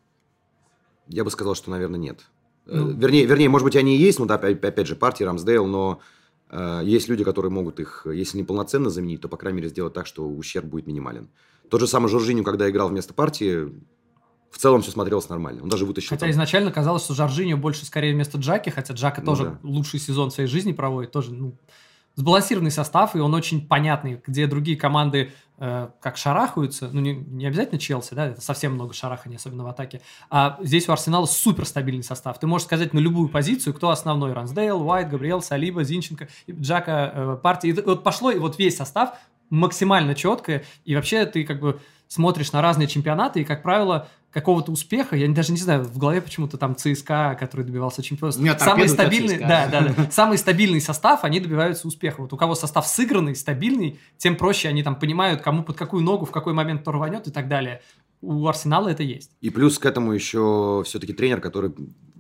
Я бы сказал, что, наверное, нет. Ну, вернее, вернее, может быть, они и есть, ну, да, опять, опять же, партии, Рамсдейл, но э, есть люди, которые могут их, если не полноценно заменить, то, по крайней мере, сделать так, что ущерб будет минимален. Тот же самый Жоржиньо, когда играл вместо партии, в целом все смотрелось нормально. Он даже вытащил... Хотя там... изначально казалось, что Жоржиньо больше скорее вместо Джаки, хотя Джака Ну, тоже да. лучший сезон в своей жизни проводит, тоже, ну, сбалансированный состав, и он очень понятный, где другие команды э, как шарахаются, ну, не, не обязательно Челси, да, это совсем много шараханий, особенно в атаке, а здесь у Арсенала супер стабильный состав. Ты можешь сказать на любую позицию, кто основной: Рамсдейл, Уайт, Габриэл, Салиба, Зинченко, Джака, э, партии. И вот пошло, и вот весь состав максимально четко, и вообще ты как бы смотришь на разные чемпионаты, и, как правило, какого-то успеха, я даже не знаю, в голове почему-то там ЦСКА, который добивался чемпионства. Нет, самый торпеду стабильный, ЦСКА. да, да, да, самый стабильный состав, они добиваются успеха. Вот у кого состав сыгранный, стабильный, тем проще они там понимают, кому под какую ногу, в какой момент кто рванет и так далее. У Арсенала это есть. И плюс к этому еще все-таки тренер, который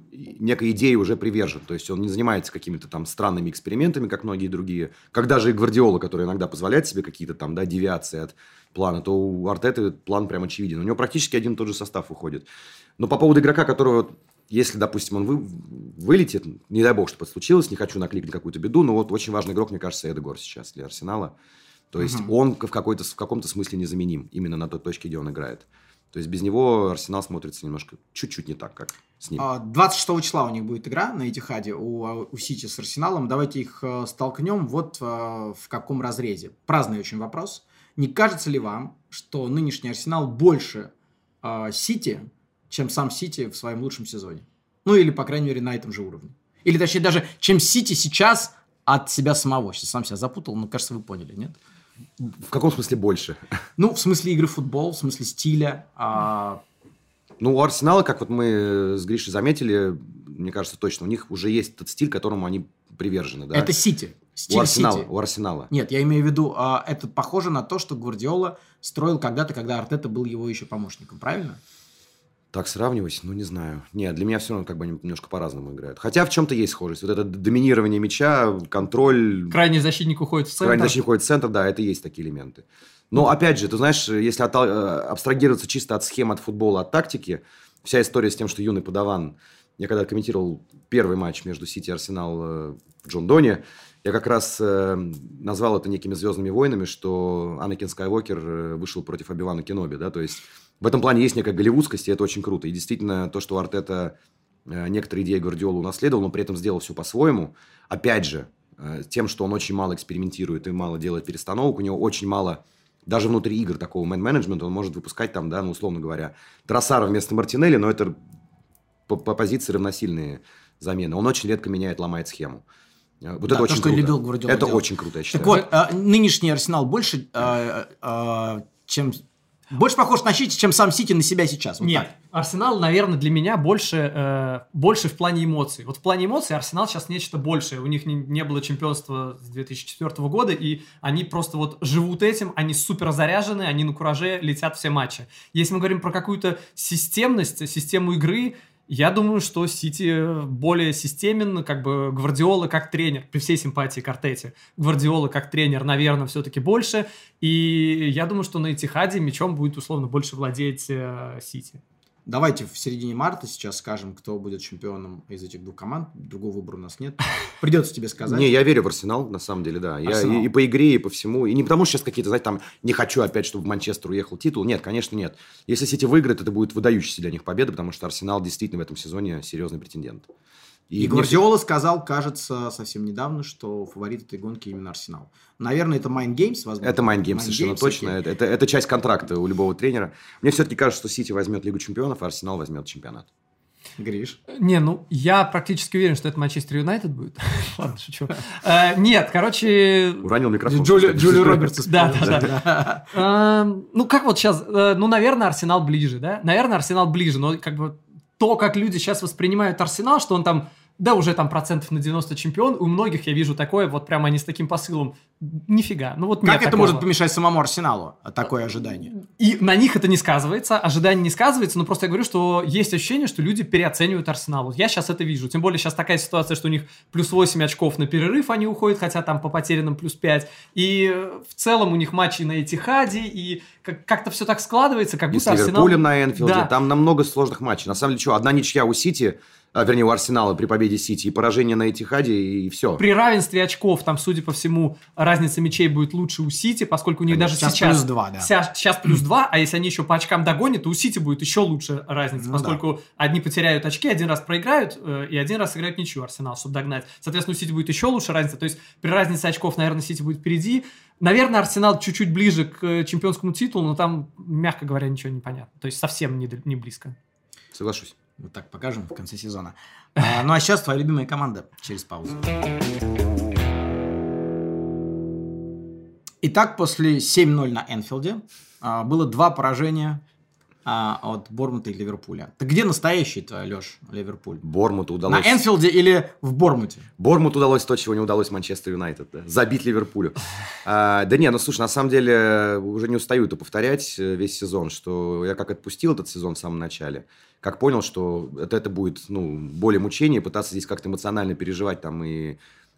некой идеи уже привержен. То есть он не занимается какими-то там странными экспериментами, как многие другие. Как даже и Гвардиола, который иногда позволяет себе какие-то там, да, девиации от плана, то у Артеты план прям очевиден. У него практически один и тот же состав уходит. Но по поводу игрока, которого, если, допустим, он вы, вылетит, не дай бог, что это случилось, не хочу накликать какую-то беду, но вот очень важный игрок, мне кажется, Эдегор сейчас для Арсенала. То есть угу. он в, какой-то, в каком-то смысле незаменим именно на той точке, где он играет. То есть без него Арсенал смотрится немножко, чуть-чуть не так, как с ним. двадцать шестого числа у них будет игра на Этихаде у, у Сити с Арсеналом. Давайте их э, столкнем вот э, в каком разрезе. Праздный очень вопрос. Не кажется ли вам, что нынешний Арсенал больше э, Сити, чем сам Сити в своем лучшем сезоне? Ну или, по крайней мере, на этом же уровне. Или, точнее, даже чем Сити сейчас от себя самого. Сейчас сам себя запутал, но, кажется, вы поняли, нет? В каком смысле больше? Ну, в смысле игры в футбол, в смысле стиля. А... Ну, у Арсенала, как вот мы с Гришей заметили, мне кажется, точно, у них уже есть тот стиль, которому они привержены. Да? Это Сити. Стиль у Арсенала, Сити. У Арсенала. Нет, я имею в виду, а, это похоже на то, что Гвардиола строил когда-то, когда Артета был его еще помощником, правильно? Так сравнивать? Ну, не знаю. Нет, для меня все равно как бы они немножко по-разному играют. Хотя в чем-то есть схожесть. Вот это доминирование мяча, контроль... Крайний защитник уходит в центр. Крайний защитник уходит в центр, да, это есть такие элементы. Но, опять же, ты знаешь, если от, абстрагироваться чисто от схем, от футбола, от тактики, вся история с тем, что юный подаван... Я когда комментировал первый матч между Сити и Арсенал в Джон Доне, я как раз э, назвал это некими звездными войнами, что Анакин Скайуокер вышел против Оби-Вана Кеноби, да, то есть в этом плане есть некая голливудскость, и это очень круто. И действительно, то, что Артета э, некоторые идеи Гвардиолы унаследовал, но при этом сделал все по-своему, опять же, э, тем, что он очень мало экспериментирует и мало делает перестановок, у него очень мало, даже внутри игр такого мэн-менеджмента, он может выпускать там, да, ну, условно говоря, Троссара вместо Мартинелли, но это по, по позиции равносильные замены. Он очень редко меняет, ломает схему. Вот да, это очень то, круто. любил Гвардиола это делать. очень круто, я считаю. Так вот, а, нынешний Арсенал больше, а, а, чем... Больше похож на Сити, чем сам Сити на себя сейчас. Вот Нет, так. Арсенал, наверное, для меня больше, э, больше в плане эмоций. Вот в плане эмоций Арсенал сейчас нечто большее. У них не, не было чемпионства с две тысячи четвёртого года, и они просто вот живут этим, они супер заряжены, они на кураже летят все матчи. Если мы говорим про какую-то системность, систему игры, я думаю, что Сити более системен, как бы Гвардиола как тренер, при всей симпатии к Артете. Гвардиола как тренер, наверное, все-таки больше. И я думаю, что на Этихаде мячом будет условно больше владеть э, Сити. Давайте в середине марта сейчас скажем, кто будет чемпионом из этих двух команд. Другого выбора у нас нет. Придется тебе сказать. Не, я верю в Арсенал, на самом деле, да. Я и, и по игре, и по всему. И не потому, что сейчас какие-то, знаете, там, не хочу опять, чтобы в Манчестер уехал титул. Нет, конечно, нет. Если Сити выиграет, это будет выдающаяся для них победа, потому что Арсенал действительно в этом сезоне серьезный претендент. И, и Гвардиола все... сказал, кажется, совсем недавно, что фаворит этой гонки именно Арсенал. Наверное, это Mind Games, возможно. Это Mind Games, совершенно точно. Это, это, это часть контракта у любого тренера. Мне все-таки кажется, что Сити возьмет Лигу чемпионов, а Арсенал возьмет чемпионат. Гриш? Не, ну, я практически уверен, что это Манчестер Юнайтед будет. Ладно, шучу. Нет, короче... Уронил микрофон. Джулио Робертс. Да, да, да. Ну, как вот сейчас... Ну, наверное, Арсенал ближе, да? Наверное, Арсенал ближе, но как бы то, как люди сейчас воспринимают Арсенал, что он там да уже там процентов на девяносто чемпион. У многих я вижу такое, вот прямо они с таким посылом, нифига. Ну, вот как это такого. может помешать самому Арсеналу, такое ожидание? И на них это не сказывается, ожидание не сказывается, но просто я говорю, что есть ощущение, что люди переоценивают Арсенал. Вот я сейчас это вижу. Тем более сейчас такая ситуация, что у них плюс восемь очков на перерыв они уходят, хотя там по потерянным плюс пять. И в целом у них матчи на Этихаде, и как-то все так складывается, как и будто с Арсенал... Ливерпулем на Энфилде. Да. Там намного сложных матчей. На самом деле, что, одна ничья у Сити, а, вернее, у Арсенала при победе Сити, и поражение на Этихаде, и все. При равенстве очков, там, судя по всему, разница мячей будет лучше у Сити, поскольку у них Конечно, даже сейчас сейчас... плюс два, да. Сейчас, сейчас плюс два, а если они еще по очкам догонят, то у Сити будет еще лучше разница, Ну поскольку да. одни потеряют очки, один раз проиграют, э, и один раз играют ничью Арсенал, чтобы догнать. Соответственно, у Сити будет еще лучше разница, то есть при разнице очков, наверное, Сити будет впереди. Наверное, Арсенал чуть-чуть ближе к чемпионскому титулу, но там, мягко говоря, ничего не понятно. То есть совсем не, не близко. Соглашусь. Вот так покажем в конце сезона. А, ну а сейчас твоя любимая команда через паузу. Итак, после семь ноль на Энфилде а, было два поражения а, от Бормута и Ливерпуля. Ты где настоящий твой, Леш, Ливерпуль? Бормуту удалось... На Энфилде или в Бормуте? Бормуту удалось то, чего не удалось Манчестер Юнайтед. Да? Забить Ливерпулю. а, да не, ну слушай, на самом деле уже не устаю это повторять весь сезон, что я как отпустил этот сезон в самом начале, как понял, что это, это будет ну, более мучение, пытаться здесь как-то эмоционально переживать там и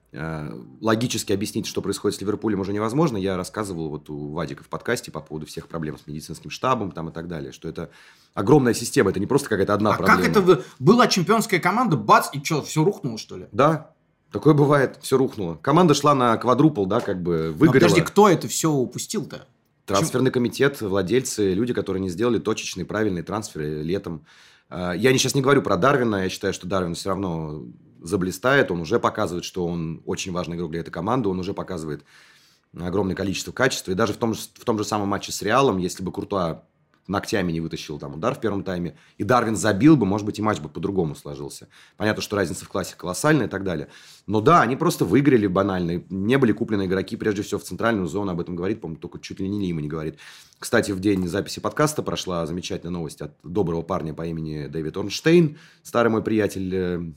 э, логически объяснить, что происходит с Ливерпулем, уже невозможно. Я рассказывал вот у Вадика в подкасте по поводу всех проблем с медицинским штабом там, и так далее, что это огромная система, это не просто какая-то одна а проблема. как это была чемпионская команда, бац, и что, все рухнуло, что ли? Да, такое бывает, все рухнуло. Команда шла на квадрупл, да, как бы выгорела. Но подожди, кто это все упустил-то? Трансферный комитет, владельцы, люди, которые не сделали точечные, правильные трансферы летом. Я сейчас не говорю про Дарвина, я считаю, что Дарвин все равно заблистает, он уже показывает, что он очень важный игрок для этой команды, он уже показывает огромное количество качеств, и даже в том же, в том же самом матче с Реалом, если бы Куртуа ногтями не вытащил там удар в первом тайме, и Дарвин забил бы, может быть, и матч бы по-другому сложился. Понятно, что разница в классе колоссальная и так далее. Но да, они просто выиграли банально. Не были куплены игроки, прежде всего, в центральную зону. Об этом говорит, по-моему, только чуть ли не Лима не говорит. Кстати, в день записи подкаста прошла замечательная новость от доброго парня по имени Дэвид Орнштейн, старый мой приятель,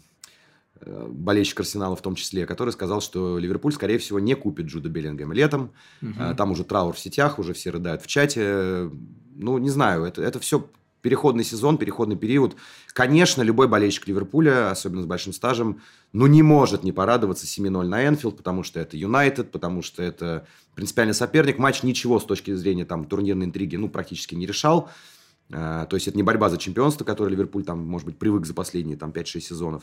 болельщик Арсенала в том числе, который сказал, что Ливерпуль, скорее всего, не купит Джуда Беллингема летом. Угу. Там уже траур в сетях, уже все рыдают в чате. Ну, не знаю, это, это все переходный сезон, переходный период. Конечно, любой болельщик Ливерпуля, особенно с большим стажем, ну, не может не порадоваться семь ноль на Энфилд, потому что это Юнайтед, потому что это принципиальный соперник. Матч ничего с точки зрения там, турнирной интриги ну, практически не решал. То есть, это не борьба за чемпионство, которое Ливерпуль, там, может быть, привык за последние там, пять-шесть сезонов.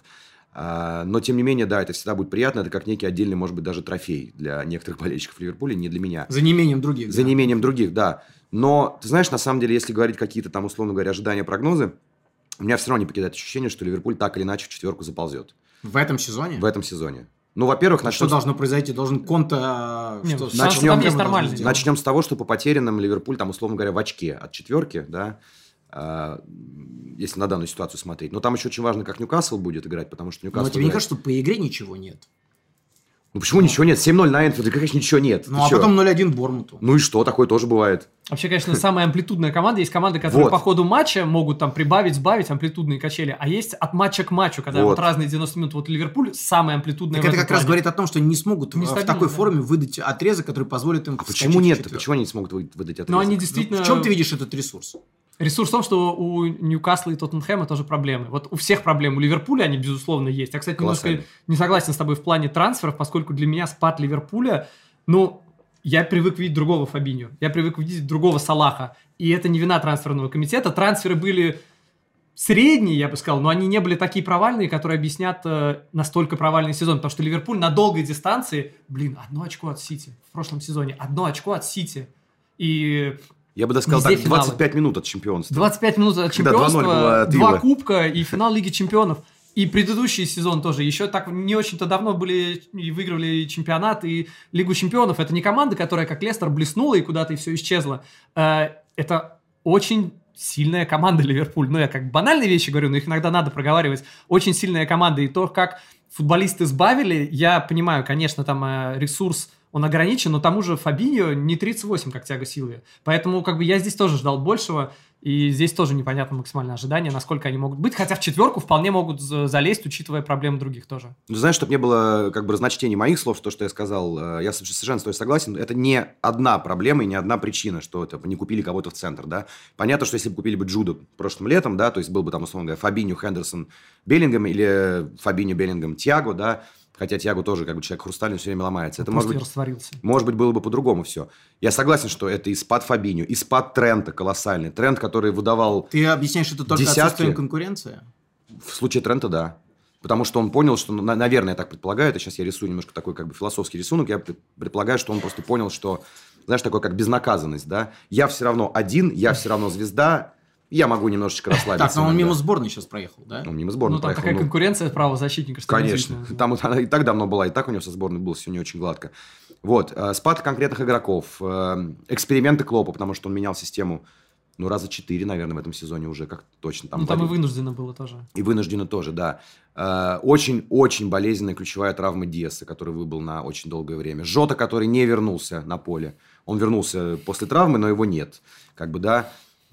Но, тем не менее, да, это всегда будет приятно. Это как некий отдельный, может быть, даже трофей для некоторых болельщиков Ливерпуля, не для меня. За неимением других. За да. неимением других, да. Но, ты знаешь, на самом деле, если говорить какие-то там, условно говоря, ожидания, прогнозы, у меня все равно не покидает ощущение, что Ливерпуль так или иначе в четверку заползет. В этом сезоне? В этом сезоне. Ну, во-первых, начнем... Что должно произойти? Должен Конте... Нет, что, начнем, есть нормальный. начнем с того, что по потерянным Ливерпуль, там, условно говоря, в очке от четверки, да, если на данную ситуацию смотреть. Но там еще очень важно, как Ньюкасл будет играть, потому что Ньюкасл... Но тебе играет... не кажется, что по игре ничего нет? Ну, почему ну. ничего нет? семь ноль на Энфилде, конечно, ничего нет. Ну, Ты а чё? потом ноль один Бормуту. Ну и что? Такое тоже бывает. Вообще, конечно, самая амплитудная команда. Есть команды, которые вот. по ходу матча могут там прибавить, сбавить амплитудные качели. А есть от матча к матчу, когда вот, вот разные девяносто минут. Вот Ливерпуль самая амплитудная. Так это как плане. Раз говорит о том, что они не смогут не в стабильно, такой да. форме выдать отрезок, который позволит им... А почему нет? Почему они не смогут выдать отрезок? Но они действительно... Ну, в чем ты видишь этот ресурс? Ресурс в том, что у Ньюкасла и Тоттенхэма тоже проблемы. Вот у всех проблем. У Ливерпуля они, безусловно, есть. Я, кстати, немножко не согласен с тобой в плане трансферов, поскольку для меня спад Ливерпуля, ну, я привык видеть другого Фабиньо, я привык видеть другого Салаха. И это не вина трансферного комитета. Трансферы были средние, я бы сказал, но они не были такие провальные, которые объяснят э, настолько провальный сезон. Потому что Ливерпуль на долгой дистанции, блин, одно очко от Сити. В прошлом сезоне одно очко от Сити. И... Я бы даже сказал так, двадцать пять минут от чемпионства. двадцать пять минут от чемпионства, два кубка и финал Лиги Чемпионов. И предыдущий сезон тоже. Еще так не очень-то давно были и выигрывали чемпионат и Лигу Чемпионов. Это не команда, которая как Лестер блеснула и куда-то и все исчезло. Это очень сильная команда Ливерпуль. Ну, я как банальные вещи говорю, но их иногда надо проговаривать. Очень сильная команда. И то, как футболисты сбавили, я понимаю, конечно, там ресурс он ограничен, но тому же Фабиньо не тридцать восемь, как Тиаго Сильва. Поэтому как бы я здесь тоже ждал большего, и здесь тоже непонятно максимальное ожидание, насколько они могут быть, хотя в четверку вполне могут залезть, учитывая проблемы других тоже. Ну, знаешь, чтобы не было как бы разночтений моих слов, то, что я сказал, я совершенно с тобой согласен, это не одна проблема и не одна причина, что это не купили кого-то в центр, да. Понятно, что если бы купили бы Джуда прошлым летом, да, то есть был бы там, условно говоря, Фабиньо, Хендерсон, Беллингем или Фабиньо, Беллингем, Тиаго, да, хотя Тиаго тоже как бы человек хрустальный, все время ломается. Это, может быть, растворился. Может быть, было бы по-другому все. Я согласен, что это и спад Фабиньо, и спад Трента колоссальный. Трент, который выдавал Ты объясняешь, что это только десятки. отсутствием конкуренции? В случае Трента, да. Потому что он понял, что, наверное, я так предполагаю, это сейчас я рисую немножко такой как бы философский рисунок, я предполагаю, что он просто понял, что, знаешь, такое как безнаказанность, да. Я все равно один, я все равно звезда, я могу немножечко расслабиться. Так, но он мимо сборной сейчас проехал, да? Он мимо сборной ну, там проехал. такая ну, конкуренция правозащитника. Что конечно. Там она и так давно была, и так у него со сборной было все не очень гладко. Вот. Спад конкретных игроков, эксперименты Клопа, потому что он менял систему, ну, раза четыре, наверное, в этом сезоне уже, как точно. Там ну, там один. и вынуждено было тоже. И вынуждено тоже, да. Очень-очень болезненная ключевая травма Диаса, который выбыл на очень долгое время. Жота, который не вернулся на поле. Он вернулся после травмы, но его нет. Как бы, да.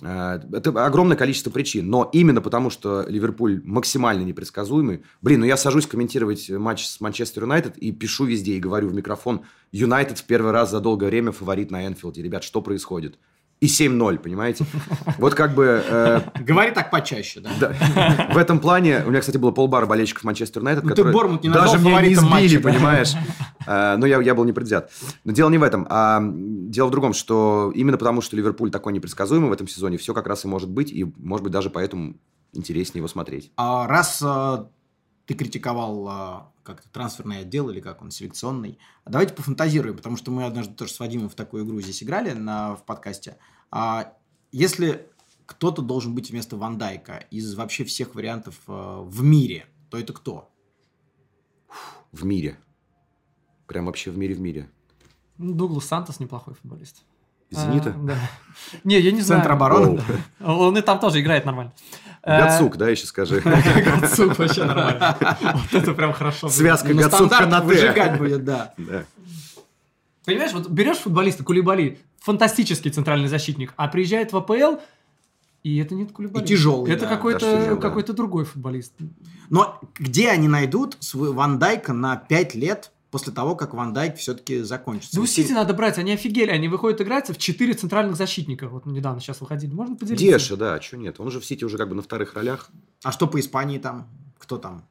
Это огромное количество причин. Но именно потому, что Ливерпуль максимально непредсказуемый. Блин, ну я сажусь комментировать матч с Манчестер Юнайтед и пишу везде, и говорю в микрофон: Юнайтед в первый раз за долгое время фаворит на Энфилде. Ребят, что происходит? И семь ноль, понимаете? Вот как бы... Э, Говори так почаще, да? да. В этом плане... У меня, кстати, было полбара болельщиков Манчестер Юнайтед, ну, которые ты Бормут не даже меня не избили, матча, понимаешь? Да? Но я, я был непредвзят. Но дело не в этом. А дело в другом, что именно потому, что Ливерпуль такой непредсказуемый в этом сезоне, все как раз и может быть, и, может быть, даже поэтому интереснее его смотреть. А раз а, ты критиковал а, как-то трансферный отдел, или как он, селекционный, давайте пофантазируем, потому что мы однажды тоже с Вадимом в такую игру здесь играли на, в подкасте. А если кто-то должен быть вместо Ван Дайка из вообще всех вариантов э, в мире, то это кто? В мире. Прям вообще в мире в мире. Ну, Дуглас Сантос неплохой футболист. Из «Зенита»? А, да. Не, я не знаю. Центр обороны? Он и там тоже играет нормально. Гацук, да, еще скажи. Гацук вообще нормально. Вот это прям хорошо. Связка Ну, Гацук-Канате. Выжигать будет, да. Понимаешь, вот берешь футболиста Кулибали, фантастический центральный защитник, а приезжает в АПЛ, и это нет Кулибали. И тяжелый, Это да. какой-то, тяжелый, какой-то другой футболист. Но где они найдут свой Ван Дайка на пять лет после того, как Ван Дайк все-таки закончится? Да у Сити надо брать, они офигели, они выходят играть в четыре центральных защитника. Вот недавно сейчас выходили, можно поделиться? Деша, да, а что нет? Он же в Сити уже как бы на вторых ролях. А что по Испании там? Кто там?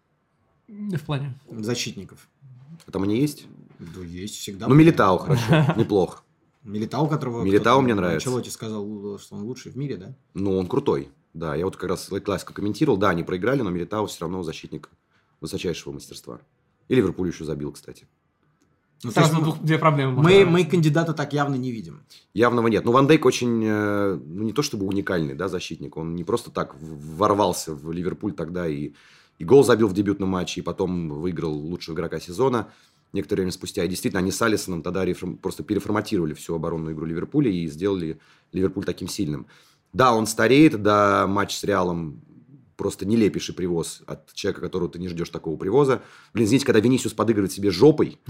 В плане. Защитников. А там они есть? Да есть всегда. Ну, Милитао, хорошо, неплохо. Милитао, которого... Милитао мне нравится. Анчелотти сказал, что он лучший в мире, да? Ну, он крутой. Да, я вот как раз классику комментировал. Да, они проиграли, но Милитао все равно защитник высочайшего мастерства. И Ливерпуль еще забил, кстати. Ну, Сразу есть, двух, две проблемы. мы, мы кандидата так явно не видим. Явного нет. Ну, Ван Дейк очень, ну, не то чтобы уникальный, да, защитник. Он не просто так ворвался в Ливерпуль тогда и, и гол забил в дебютном матче, и потом выиграл лучшего игрока сезона некоторое время спустя. И действительно, они с Алисоном тогда реформ... просто переформатировали всю оборонную игру Ливерпуля и сделали Ливерпуль таким сильным. Да, он стареет, да, матч с Реалом просто нелепейший привоз от человека, которого ты не ждешь такого привоза. Блин, извините, когда Винисиус подыгрывает себе жопой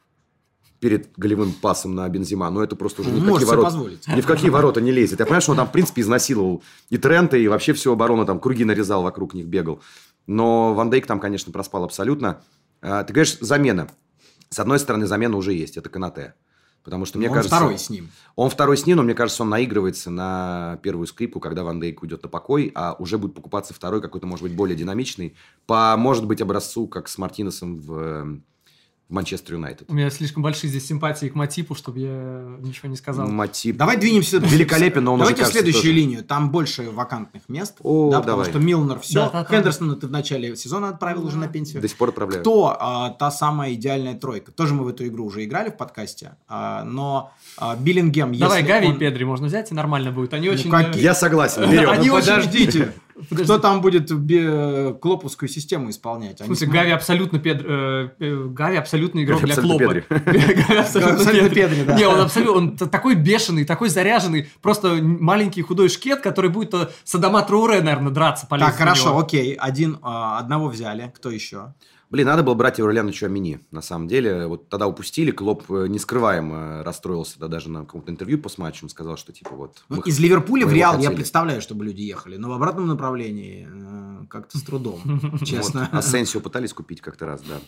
перед голевым пасом на Бензема, но это просто уже ни в какие ворота, ни в какие ворота не лезет. Я понимаю, что он там, в принципе, изнасиловал и Трента, и вообще всю оборону, там, круги нарезал, вокруг них бегал. Но Ван Дейк там, конечно, проспал абсолютно. А, ты говоришь, замена. С одной стороны, замена уже есть, это Канате. Потому что, мне он кажется... второй с ним. Он второй с ним, но мне кажется, он наигрывается на первую скрипку, когда Ван Дейк уйдет на покой, а уже будет покупаться второй, какой-то, может быть, более динамичный, по, может быть, образцу, как с Мартинесом в... Манчестер Юнайтед. У меня слишком большие здесь симпатии к Матипу, чтобы я ничего не сказал. Матип. Давай двинемся. Великолепен, но он Давайте уже, в следующую тоже... линию. Там больше вакантных мест. О, да, давай. потому что Милнер все. Да, да, да. Хендерсона ты в начале сезона отправил уже на пенсию. До сих пор отправляю. Кто а, та самая идеальная тройка? Тоже мы в эту игру уже играли в подкасте. А, но а, Биллингем... Давай Гави он... и Педри можно взять, и нормально будет. Они ну, очень... как... Я согласен, берем. Они ну, очень... Подождите. Подожди. Кто там будет бе... клоповскую систему исполнять? В смысле, Они... Гави абсолютно Педри... Э, э, Гави абсолютно игрок Гави для абсолютно Клопа. Педри. Гави абсолютно Абсолютно Педри. Педри, да. Не, он абсолютно... Он такой бешеный, такой заряженный. Просто маленький худой шкет, который будет с Адама Трауре, наверное, драться по лесу. Так, хорошо, окей. Один, а, одного взяли. Кто еще? Блин, надо было брать Аурелиано Чуамени, на самом деле. Вот тогда упустили, Клоп нескрываемо расстроился, да, даже на каком-то интервью постматчем сказал, что типа вот... Ну, мы, из Ливерпуля в Реал хотели. Я представляю, чтобы люди ехали, но в обратном направлении э, как-то с трудом, честно. Вот, Асенсио пытались купить как-то раз, да.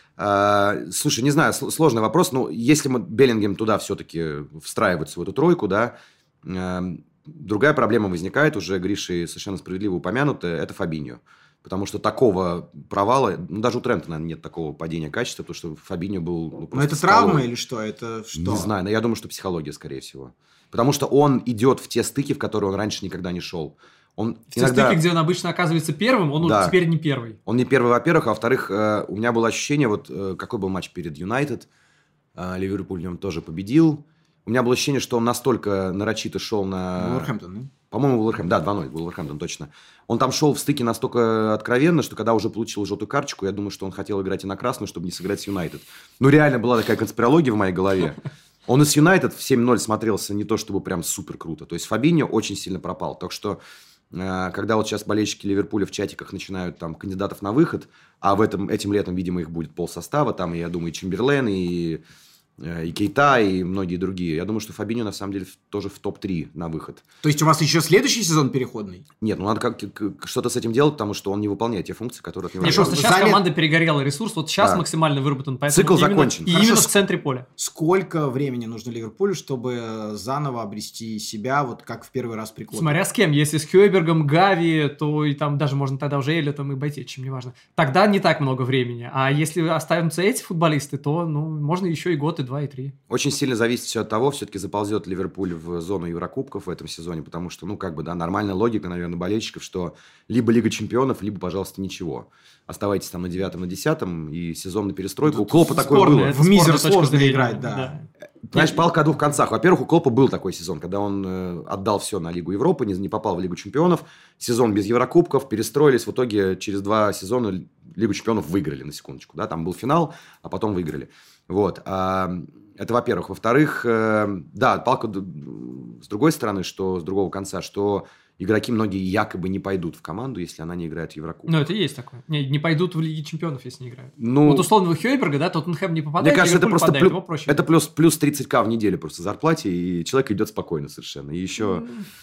А, слушай, не знаю, сложный вопрос, но если мы Беллингем туда все-таки встраивается в эту тройку, да, э, другая проблема возникает, уже Гришей совершенно справедливо упомянутая, это Фабиньо. Потому что такого провала, ну, даже у Трента, наверное, нет такого падения качества, потому что Фабиньо был... Ну, но это скалой. травма или что? Это что? Не знаю, но я думаю, что психология, скорее всего. Потому что он идет в те стыки, в которые он раньше никогда не шел. Он в иногда... те стыки, где он обычно оказывается первым, он да. уже теперь не первый. Он не первый, во-первых, а во-вторых, э, у меня было ощущение, вот э, какой был матч перед Юнайтед, э, Ливерпуль в нем тоже победил. У меня было ощущение, что он настолько нарочито шел на... Вулверхэмптон, да? По-моему, Вулверхэмптон. Да, два ноль, Вулверхэмптон, точно. Он там шел в стыке настолько откровенно, что когда уже получил желтую карточку, я думаю, что он хотел играть и на красную, чтобы не сыграть с Юнайтед. Ну, реально была такая конспирология в моей голове. Он и с Юнайтед в семь ноль смотрелся не то, чтобы прям супер круто. То есть Фабиньо очень сильно пропал. Так что, э, когда вот сейчас болельщики Ливерпуля в чатиках начинают там кандидатов на выход, а в этом, этим летом, видимо, их будет полсостава, там, я думаю, и Чемберлен, и... и Кейта, и многие другие. Я думаю, что Фабиньо, на самом деле, тоже в топ три на выход. То есть, у вас еще следующий сезон переходный? Нет, ну надо как- как- что-то с этим делать, потому что он не выполняет те функции, которые от него Не, ожидают. просто сейчас Занят- команда перегорела ресурс, вот сейчас Да. максимально выработан. Поэтому Цикл именно- закончен. И Хорошо, именно с- в центре поля. Сколько времени нужно Ливерпулю, чтобы заново обрести себя, вот как в первый раз при Клопе? Смотря с кем. Если с Хёйбергом, Гави, то и там даже можно тогда уже Эллиотом и Байтечем, неважно. Тогда не так много времени. А если останутся эти футболисты, то ну, можно еще и год, и два, и три. Очень сильно зависит все от того, все-таки заползет Ливерпуль в зону Еврокубков в этом сезоне, потому что, ну, как бы, да, нормальная логика, наверное, болельщиков, что либо Лига Чемпионов, либо, пожалуйста, ничего. Оставайтесь там на девятом, на десятом, и сезон на перестройку. У Клопа такое Спорная, было. это В мизер спорная точка сложно зрения, играть, да. Знаешь, палка о двух концах. Во-первых, у Клопа был такой сезон, когда он э, отдал все на Лигу Европы, не, не попал в Лигу Чемпионов. Сезон без Еврокубков, перестроились. В итоге через два сезона Лигу Чемпионов выиграли, на секундочку. Да? Там был финал, а потом выиграли. Вот. А, это во-первых. Во-вторых, э, да, палка с другой стороны, что с другого конца, что игроки многие якобы не пойдут в команду, если она не играет в Еврокубках. Ну, это и есть такое. Не, не пойдут в Лиге Чемпионов, если не играют. Ну, Вот условного Хёйберга, да, Тоттенхэм не попадает, мне кажется, это Ливерпуль просто попадает, плю- его проще. это плюс, плюс тридцать тысяч в неделю просто зарплате, и человек идет спокойно совершенно. И еще...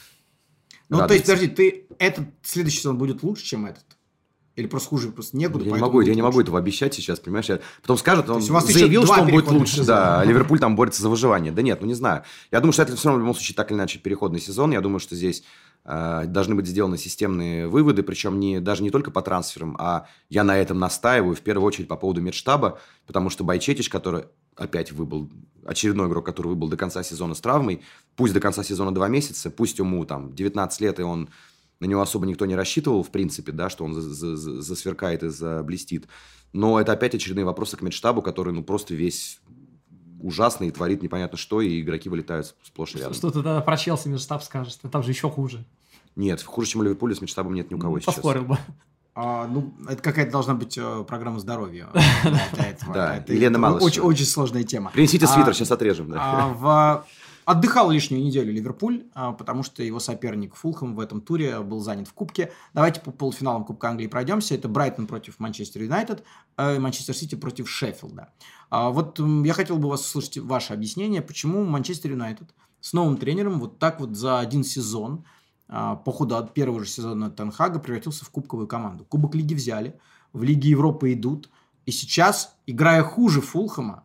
Ну, то есть, радуется. подожди, ты этот следующий сезон будет лучше, чем этот? Или просто хуже, просто некуда? Я не поэтому могу, будет я не могу лучше? этого обещать сейчас, понимаешь? Я- Потом скажут, он есть у вас еще заявил, два что он будет переходных лучше, сезона. да, а Ливерпуль там борется за выживание. Да нет, ну не знаю. Я думаю, что это все равно в любом случае так или иначе переходный сезон. Я думаю, что здесь э, должны быть сделаны системные выводы, причем не, даже не только по трансферам, а я на этом настаиваю в первую очередь по поводу медштаба, потому что Байчетич, который опять выбыл, очередной игрок, который выбыл до конца сезона с травмой, пусть до конца сезона два месяца, пусть ему там девятнадцать лет, и он... На него особо никто не рассчитывал, в принципе, да, что он за- за- за- засверкает и заблестит. Но это опять очередные вопросы к медштабу, который, ну, просто весь ужасный и творит непонятно что, и игроки вылетают сплошь и рядом. Что ты тогда про Челси межштаб скажешь? Там же еще хуже. Нет, хуже, чем у Ливерпуля, с медштабом нет ни у кого сейчас. Поспорил бы. А, ну, это какая-то должна быть э, программа здоровья. для этого. Да, Это- Елена это Малышева. Очень, очень сложная тема. Принесите А, свитер, сейчас отрежем. Да. а, в- Отдыхал лишнюю неделю Ливерпуль, а, потому что его соперник Фулхэм в этом туре был занят в Кубке. Давайте по полуфиналам Кубка Англии пройдемся. Это Брайтон против Манчестер Юнайтед, э, Манчестер Сити против Шеффилда. А, вот м, я хотел бы у вас услышать ваше объяснение, почему Манчестер Юнайтед с новым тренером вот так вот за один сезон, а, по ходу от первого же сезона Тен Хага, превратился в кубковую команду. Кубок Лиги взяли, в Лиге Европы идут, и сейчас, играя хуже Фулхэма,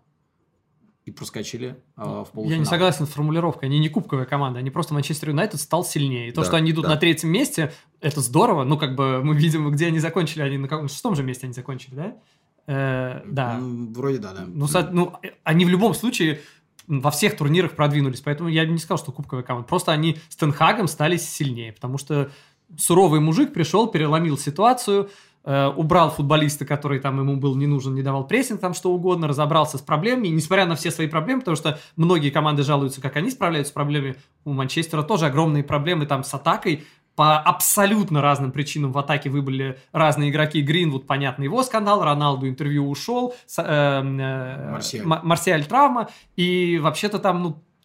и проскочили э, в полуфинал. Я не согласен с формулировкой. Они не кубковая команда. Они просто Манчестер Юнайтед стал сильнее. И то, Да, что они идут да. на третьем месте, это здорово. Ну, как бы мы видим, где они закончили. Они на каком шестом же месте они закончили, да? Э, да. Ну, вроде да, да. Ну, со- ну, они в любом случае во всех турнирах продвинулись. Поэтому я не сказал, что кубковая команда. Просто они с Тен Хагом стали сильнее. Потому что суровый мужик пришел, переломил ситуацию, э, убрал футболиста, который там ему был не нужен, не давал прессинг, там что угодно, разобрался с проблемами. И несмотря на все свои проблемы, потому что многие команды жалуются, как они справляются с проблемами, у Манчестера тоже огромные проблемы там с атакой. По абсолютно разным причинам в атаке выбыли разные игроки. Гринвуд, понятно, его скандал, Роналду интервью ушел, с- э, э, Марсиаль. М- Марсиаль травма, и вообще-то там, ну,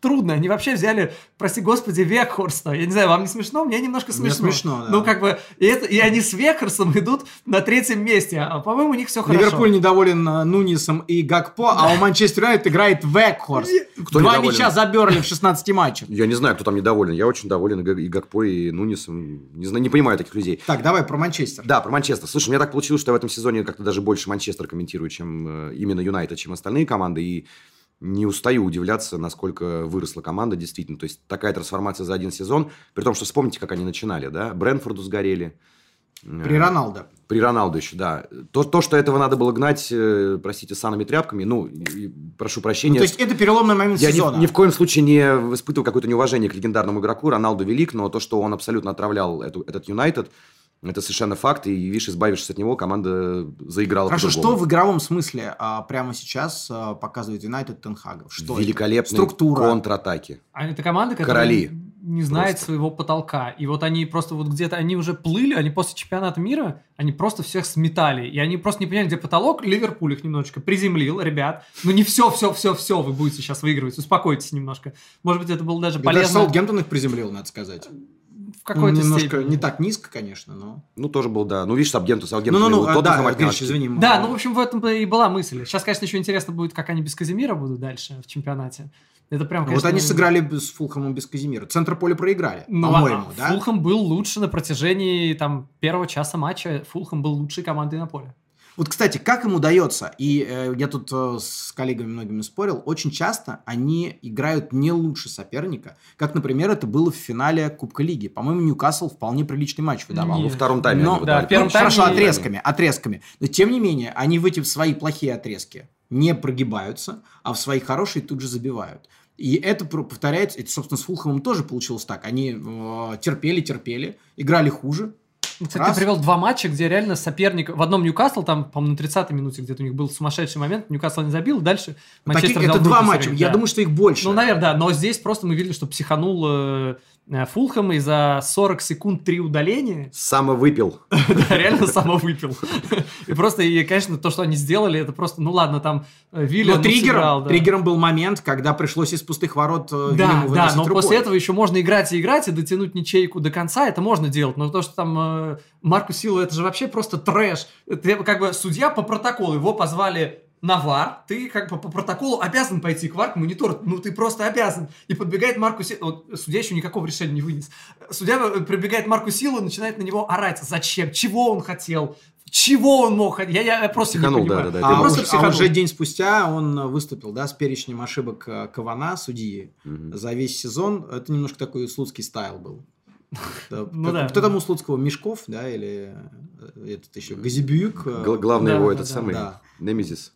трудно. Они вообще взяли, прости господи, Векхорста. Я не знаю, вам не смешно? Мне немножко смешно. Мне смешно, да. Ну, как бы, и, это, и они с Векхорстом идут на третьем месте. А, по-моему, у них все хорошо. Ливерпуль недоволен uh, Нунисом и Гакпо, а у Манчестер Юнайтед играет Векхорст. Кто Два недоволен? мяча за Бернли в шестнадцати матчах. Я не знаю, кто там недоволен. Я очень доволен и Гакпо, и Нунисом. Не знаю, не понимаю таких людей. Так, давай про Манчестер. Да, про Манчестер. Слушай, у меня так получилось, что я в этом сезоне как-то даже больше Манчестер комментирую, чем э, именно Юнайтед, чем остальные команды. И не устаю удивляться, насколько выросла команда действительно. То есть, такая трансформация за один сезон. При том, что вспомните, как они начинали, да? Брентфорду сгорели. При Роналдо. При Роналду еще, да. То, то, что этого надо было гнать, э, простите, санными тряпками, ну, и, прошу прощения. Ну, то есть, это переломный момент Я сезона. ни, ни в коем случае не испытывал какое-то неуважение к легендарному игроку. Роналду велик, но то, что он абсолютно отравлял эту, этот Юнайтед, это совершенно факт. И, видишь, избавившись от него, команда заиграла Хорошо, по-другому. что в игровом смысле а, прямо сейчас а, показывает Юнайтед Тен Хага? Что Великолепные это? Структура. контратаки. А это команда, которая Короли. не знает Просто. своего потолка. И вот они просто вот где-то, они уже плыли, они после чемпионата мира, они просто всех сметали. И они просто не поняли, где потолок. Ливерпуль их немножечко приземлил, ребят. Ну не все, все, все, все вы будете сейчас выигрывать. Успокойтесь немножко. Может быть, это было даже И полезно. даже Саутгемптон их приземлил, надо сказать. В какой-то Немножко степени. не так низко, конечно, но... Ну, тоже был, да. Ну, видишь, Саутгемптон, Саутгемптон. Ну-ну-ну, его а, Тоттенхэм да, отнял. Гриш, извини. Да, ну, в общем, в этом и была мысль. Сейчас, конечно, еще интересно будет, как они без Казимира будут дальше в чемпионате. Это прям, конечно... Вот они сыграли с Фулхэмом без Казимира. Центр поля проиграли, Ну, по-моему, а да? Фулхэм был лучше на протяжении там, первого часа матча. Фулхэм был лучшей командой на поле. Вот, кстати, как им удается, и э, я тут э, с коллегами многими спорил, очень часто они играют не лучше соперника, как, например, это было в финале Кубка Лиги. По-моему, Ньюкасл вполне приличный матч выдавал. Во втором тайме. Но, они его да, дали. в первом Ну, тайме хорошо, не- отрезками, отрезками. Но, тем не менее, они в эти в свои плохие отрезки не прогибаются, а в свои хорошие тут же забивают. И это про- повторяется, это, собственно, с Фулхэмом тоже получилось так. Они э, терпели, терпели, играли хуже. Ну, кстати, Раз. ты привел два матча, где реально соперник... В одном Ньюкасл, там, по-моему, на тридцатой минуте где-то у них был сумасшедший момент, Ньюкасл не забил, дальше Манчестер Таких- взял это два группу матча, сыграть, я да. думаю, что их больше. Ну, наверное, да, но здесь просто мы видели, что психанул э, э, Фулхэм, и за сорок секунд три удаления Самовыпил. да, реально самовыпил. И просто, и, конечно, то, что они сделали, это просто, ну ладно, там э, Виллиан Но триггером, сыграл, да. триггером был момент, когда пришлось из пустых ворот э, Да, Вильяму да, выносить но рукой. после этого еще можно играть и играть, и дотянуть ничейку до конца, это можно делать. Но то, что там э, Марку Силу, это же вообще просто трэш. Это как бы судья по протоколу, его позвали на ВАР, ты как бы по протоколу обязан пойти к ВАР, к монитору, ну ты просто обязан. И подбегает Марку Силу, вот, судья еще никакого решения не вынес. Судья прибегает Марку Силу и начинает на него орать. Зачем? Чего он хотел? Чего он мог хотеть? Я, я, я просто Психанул, не понимаю. да, да, да. А, Это уж- просто а психанул. уже день спустя он выступил, да, с перечнем ошибок э, Кавана, судьи, Мгм. за весь сезон. Это немножко такой слуцкий стайл был. Да, Ну как- да. Кто там у Слуцкого? Мешков, да, или э, этот еще Газибюк? э, Гла- Главный Да, его да, этот да, самый да. Немезис.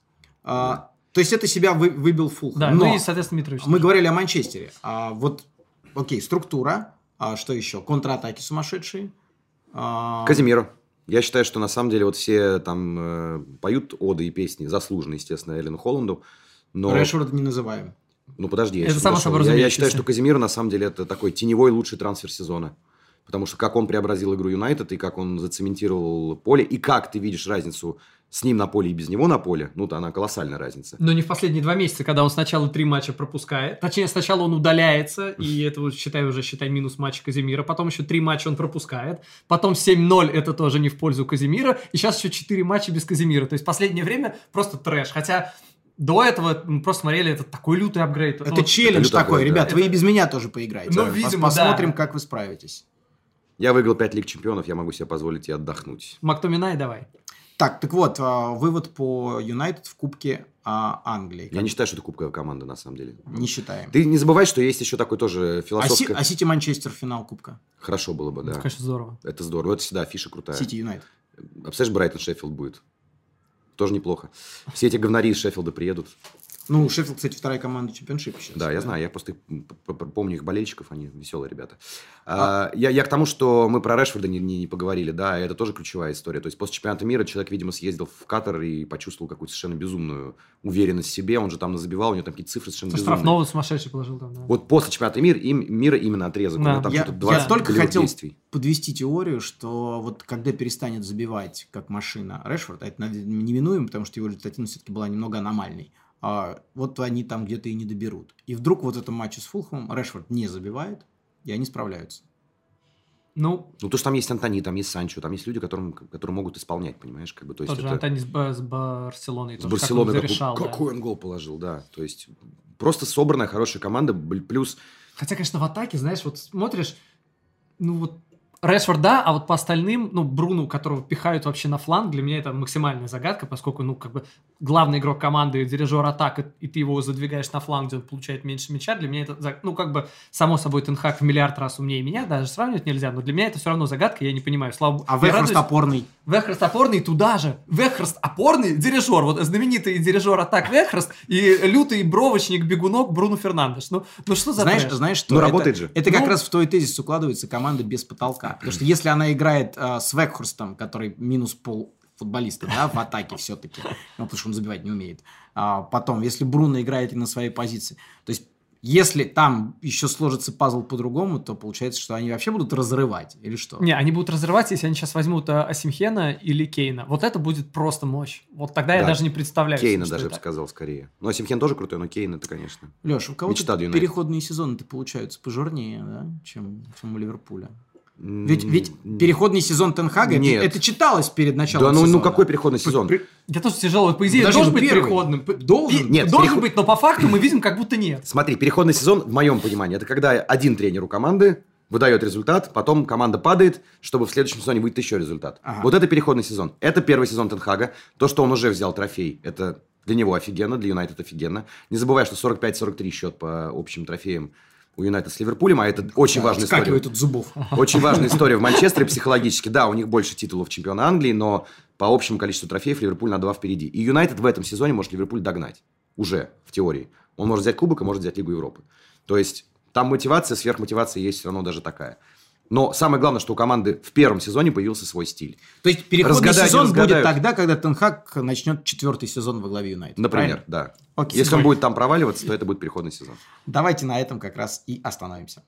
А, то есть это себя вы- выбил Фулхэм. Да, Но ну и, соответственно, Митрович. мы говорили о Манчестере. А, вот, окей, структура. А, что еще? Контратаки сумасшедшие. А, Казимиро. Я считаю, что на самом деле вот все там э, поют оды и песни, заслуженно, естественно, Эллену Холланду, но... Решфорда не называем. Ну, подожди, я Это сейчас само дошел. собой я, я разумеющееся. считаю, что Казимиро, на самом деле, это такой теневой лучший трансфер сезона. Потому что как он преобразил игру Юнайтед, и как он зацементировал поле, и как ты видишь разницу с ним на поле и без него на поле, ну, то она колоссальная разница. Но не в последние два месяца, когда он сначала три матча пропускает. Точнее, сначала он удаляется, и это вот, считай, уже считай минус матч Казимира. Потом еще три матча он пропускает. Потом семь ноль, это тоже не в пользу Казимира. И сейчас еще четыре матча без Казимира. То есть последнее время просто трэш. Хотя до этого мы просто смотрели, это такой лютый апгрейд. Это Вот- челлендж это такой. апгрейд, Ребят, да. вы и Это- без меня тоже поиграете. Ну, Пос- видимо, Посмотрим, да. как вы справитесь. Я выиграл пять Лиг Чемпионов, я могу себе позволить и отдохнуть. Мактоминай давай. Так, так вот, а, вывод по Юнайтед в Кубке а, Англии. Я не считаю, что это кубковая команда, на самом деле. Не считаем. Ты не забывай, что есть еще такой тоже А, Си- философское... а Сити Манчестер финал Кубка. Хорошо было бы, да. Это, конечно, здорово. Это здорово. Это всегда фиша крутая. Сити Юнайтед. А представляешь, Брайтон Шеффилд будет. Тоже неплохо. Все эти говнари из Шеффилда приедут. Ну, Шеффилд, кстати, вторая команда чемпионшипа сейчас. Да, я знаю, я просто п- п- помню их болельщиков, они веселые ребята. А, я, я к тому, что мы про Решфорда не, не, не поговорили, да, это тоже ключевая история. То есть после чемпионата мира человек, видимо, съездил в Катар и почувствовал какую-то совершенно безумную уверенность в себе, он же там назабивал, у него там какие-то цифры совершенно безумные. Штрафного сумасшедший положил там, да. Вот после чемпионата мира, им, мира именно отрезок, Да. у него там Я, что-то я двадцать только голевых хотел действий. подвести теорию, что вот когда перестанет забивать как машина Решфорд, а это наверное, неминуемо, потому что его результативность все-таки была немного аномальной, а, вот они там где-то и не доберут. И вдруг вот в этом матче с Фулхэмом Решфорд не забивает, и они справляются. Ну, Ну, то, что там есть Антони, там есть Санчо, там есть люди, которым, которые могут исполнять, понимаешь? Как бы, то есть тот же это... Антони с, Б- с Барселоной. С тоже, Барселоной как он какой, зарешал, да. какой он гол положил, да. То есть просто собранная хорошая команда, бл- плюс... Хотя, конечно, в атаке, знаешь, вот смотришь, ну вот Решфорд, да, а вот по остальным, ну, Бруну, которого пихают вообще на фланг, для меня это максимальная загадка, поскольку, ну, как бы главный игрок команды, дирижер атак, и ты его задвигаешь на фланг, где он получает меньше мяча, для меня это, ну, как бы, само собой, Тен Хаг в миллиард раз умнее меня, даже сравнивать нельзя, но для меня это все равно загадка, я не понимаю. Слава... А Вехерст опорный. Вехерст опорный туда же. Вехерст опорный дирижер. Вот знаменитый дирижер атак Вехерст и лютый бровочник, бегунок Бруно Фернандеш. Ну, ну что за Знаешь, трэш? знаешь, что Ну, это, работает же. это как Ну. раз в твой тезис укладывается команда без потолка. Потому что если она играет э, с Векхорстом, который минус пол футболиста, да, в атаке все-таки, ну, потому что он забивать не умеет. А потом, если Бруно играет на своей позиции, то есть если там еще сложится пазл по-другому, то получается, что они вообще будут разрывать, или что? Не, они будут разрывать, если они сейчас возьмут а, Асимхена или Кейна. Вот это будет просто мощь. Вот тогда я Да. даже не представляю. Кейна что даже, я это. бы сказал, скорее. Ну, Асимхен тоже крутой, но Кейн это, конечно. Леш, у Мечта кого-то Юнайтед. переходные сезоны-то получаются пожирнее, да, чем, чем у Ливерпуля. Ведь, М, ведь переходный сезон Тен Хага, это, Нет. это читалось перед началом Да, ну, сезона. ну какой переходный сезон? При- Я тоже тяжело. По идее, Подожди, должен ну быть первый. переходным. П- Должен? пи- Нет, должен переход- быть, но по факту мы видим, как будто нет. Смотри, переходный сезон, в моем понимании, это когда один тренер у команды выдает результат, потом команда падает, чтобы в следующем сезоне выйти еще результат. Ага. Вот это переходный сезон. Это первый сезон Тен Хага. То, что он уже взял трофей, это для него офигенно, для Юнайтед офигенно. Не забывай, что сорок пять сорок три счет по общим трофеям у Юнайтед с Ливерпулем, а это очень важная история. Отскакивает от зубов. Очень важная история в Манчестере психологически. Да, у них больше титулов чемпиона Англии, но по общему количеству трофеев Ливерпуль на два впереди. И Юнайтед в этом сезоне может Ливерпуль догнать. Уже, в теории. Он может взять кубок, а может взять Лигу Европы. То есть, там мотивация, сверхмотивация есть все равно даже такая. Но самое главное, что у команды в первом сезоне появился свой стиль. То есть переходный Разгадать сезон будет разгадают. тогда, когда Тен Хаг начнет четвертый сезон во главе Юнайтед. Например, правильно? да. Окей. Если он будет там проваливаться, то это будет переходный сезон. Давайте на этом как раз и остановимся.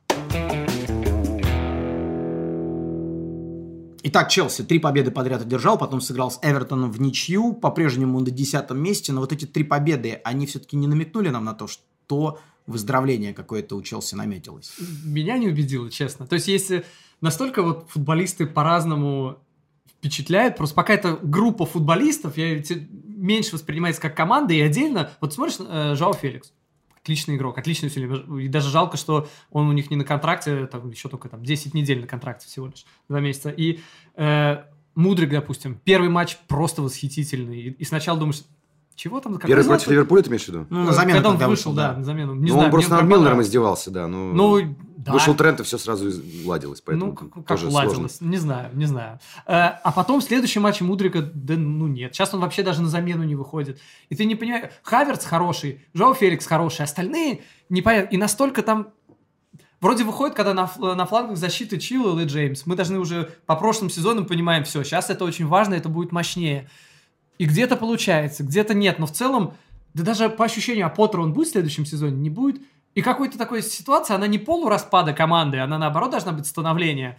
Итак, Челси три победы подряд одержал, потом сыграл с Эвертоном в ничью, по-прежнему на десятом месте, но вот эти три победы, они все-таки не намекнули нам на то, что выздоровление какое-то у Челси наметилось. Меня не убедило, честно. То есть, если настолько вот футболисты по-разному впечатляют, просто пока это группа футболистов, я ведь меньше воспринимается как команда, и отдельно, вот смотришь, э, Жао Феликс, отличный игрок, отличный усилие. И даже жалко, что он у них не на контракте, там еще только там десять недель на контракте всего лишь, два месяца. И э, Мудрик, допустим, первый матч просто восхитительный. И, и сначала думаешь, чего там? какой Первый запад? против Ливерпуля ты имеешь в виду? Ну, на замену Когда он тогда вышел, да, да. на замену. Не Ну, знаю, он просто мне над прям Милнером понравилось. издевался, да. Ну, Ну, да. Вышел тренд, и все сразу изладилось. Поэтому Ну, как, как тоже уладилось, сложно. не знаю, не знаю. Э, а потом следующий матч Мудрика, да ну нет, сейчас он вообще даже на замену не выходит. И ты не понимаешь, Хаверц хороший, Жоу Феликс хороший, остальные непонятно. И настолько там вроде выходит, когда на, фл- на флангах защиты Чилуэлл и Джеймс. Мы должны уже по прошлым сезонам понимаем, все, сейчас это очень важно, это будет мощнее. И где-то получается, где-то нет. Но в целом, да даже по ощущению, а Поттер он будет в следующем сезоне? Не будет. И какой-то такой ситуация, она не полураспада команды, она наоборот должна быть становление.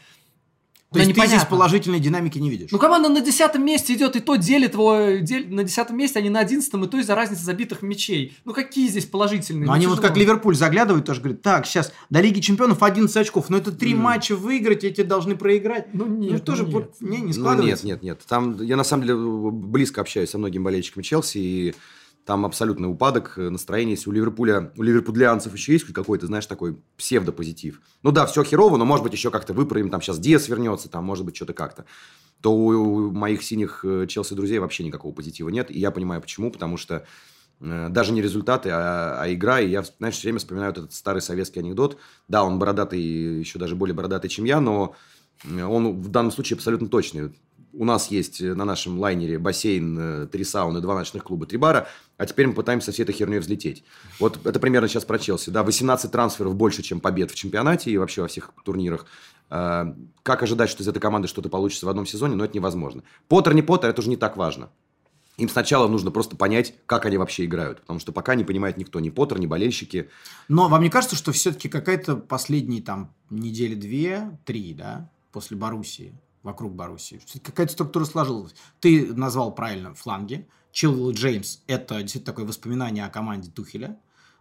То Но есть ты непонятно. здесь положительной динамики не видишь? Ну, команда на десятом месте идет, и то делит его дел- на десятом месте, а не на одиннадцатом, и то из-за разницы забитых мячей. Ну, какие здесь положительные? Но Ну, они вот тяжело. как Ливерпуль заглядывают, тоже говорят, так, сейчас до Лиги Чемпионов одиннадцать очков, но это три Мгм. матча выиграть, эти должны проиграть. Ну, нет, Ну, тоже ну, по- нет. не, не Ну, нет, складывается. нет, нет. Там я на самом деле близко общаюсь со многими болельщиками Челси, и там абсолютный упадок настроения. Если у Ливерпуля, у ливерпудлианцев еще есть какой-то, знаешь, такой псевдопозитив. Ну да, все херово, но может быть еще как-то выправим, там сейчас Диас вернется, там может быть что-то как-то. То у моих синих Челси друзей вообще никакого позитива нет. И я понимаю почему, потому что э, даже не результаты, а, а игра. И я, знаешь, все время вспоминаю вот этот старый советский анекдот. Да, он бородатый, еще даже более бородатый, чем я, но он в данном случае абсолютно точный. У нас есть на нашем лайнере бассейн, три сауны, два ночных клуба, три бара, а теперь мы пытаемся всей этой херней взлететь. Вот это примерно сейчас про Челси. Да, восемнадцать трансферов больше, чем побед в чемпионате и вообще во всех турнирах. Как ожидать, что из этой команды что-то получится в одном сезоне, но это невозможно. Поттер, не Поттер, это уже не так важно. Им сначала нужно просто понять, как они вообще играют. Потому что пока не понимает никто, ни Поттер, ни болельщики. Но вам не кажется, что все-таки какая-то последние там недели две-три, да, после Боруссии, вокруг Боруссии, какая-то структура сложилась? Ты назвал правильно фланги. Чилвелл Джеймс – это действительно такое воспоминание о команде Тухеля.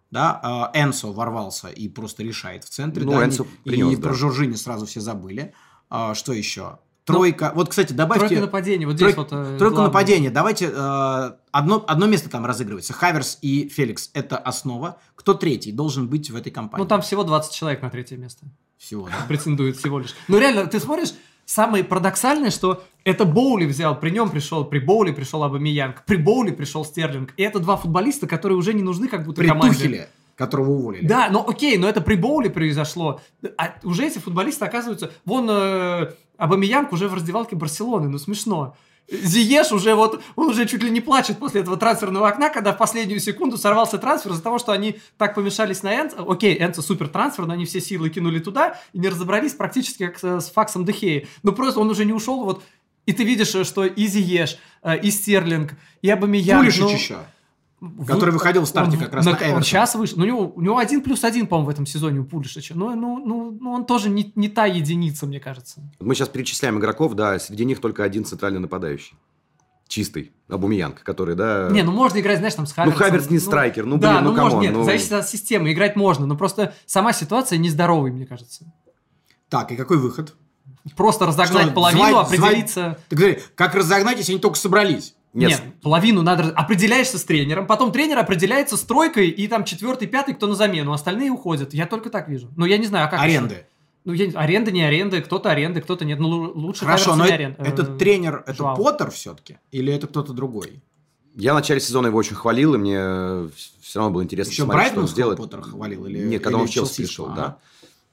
Да? Энсо ворвался и просто решает в центре. Ну, да? Энсо и принес, и да. про Жоржини сразу все забыли. А, что еще? Тройка. Ну, вот, кстати, добавьте... Тройка нападения. Вот Трой... здесь вот... Э, Тройка главное. нападения. Давайте... Э, одно, одно место там разыгрывается. Хаверс и Феликс – это основа. Кто третий должен быть в этой компании? Ну, там всего двадцать человек на третье место. Всего, да? Претендует всего лишь. Ну, реально, ты смотришь, самое парадоксальное, что это Боули взял, при нем пришел, при Боули пришел Абамеянг, при Боули пришел Стерлинг. И это два футболиста, которые уже не нужны как будто При команде. Тухеле, которого уволили. Да, но окей, но это при Боули произошло. А уже эти футболисты оказываются... Вон э, Абамеянг уже в раздевалке Барселоны, ну смешно. Зиеш уже вот, он уже чуть ли не плачет после этого трансферного окна, когда в последнюю секунду сорвался трансфер из-за того, что они так помешались на Энцо. Окей, Энцо супер трансфер, но они все силы кинули туда и не разобрались практически как с, с Факсом Дехеей. Ну просто он уже не ушел, вот, и ты видишь, что и Зиеш, и Стерлинг, и Абамеянг... Пулишич ну, еще. Который выходил в старте он, как раз на, на Эвертон. Он сейчас вышел. Ну, у него, у него один плюс один, по-моему, в этом сезоне у Пулишича. Ну, ну, ну, ну он тоже не, не та единица, мне кажется. Мы сейчас перечисляем игроков, да, среди них только один центральный нападающий. Чистый. Абамеянг, который, да... Не, ну можно играть, знаешь, там с Хаверсом. Ну, Хаверс не страйкер, ну, да, блин, ну, ну, камон. можно, нет, ну... зависит от системы, играть можно, но просто сама ситуация нездоровая, мне кажется. Так, и какой выход? Просто разогнать Что, половину, звать- определиться... Так говори, как разогнать, если они только собрались? Нет, Нет, половину надо... Определяешься с тренером, потом тренер определяется с тройкой, и там четвертый, пятый, кто на замену, остальные уходят. Я только так вижу. Ну, я не знаю, а как Аренды. еще? Ну, я... аренда, не аренда, кто-то аренды, кто-то нет. Ну, лу- лучше Хорошо, Хаверс но не это, арен- этот э, тренер, это Жуау. Поттер все-таки? Или это кто-то другой? я в начале сезона его очень хвалил, и мне все равно было интересно Еще смотреть, что он Брайтон сделает. Поттера хвалил? Или, Нет, когда или он в Челси Челсийского? пришел, да.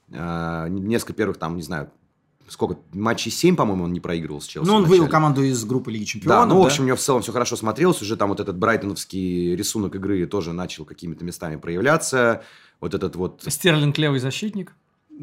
А, несколько первых, там, не знаю, сколько, матчей семь, по-моему, он не проигрывал с Челси. Ну, он в вывел начале. команду из группы Лиги Чемпионов. Да, ну, в общем, у него в целом все хорошо смотрелось. Уже там вот этот брайтоновский рисунок игры тоже начал какими-то местами проявляться. Вот этот вот, Стерлинг левый защитник.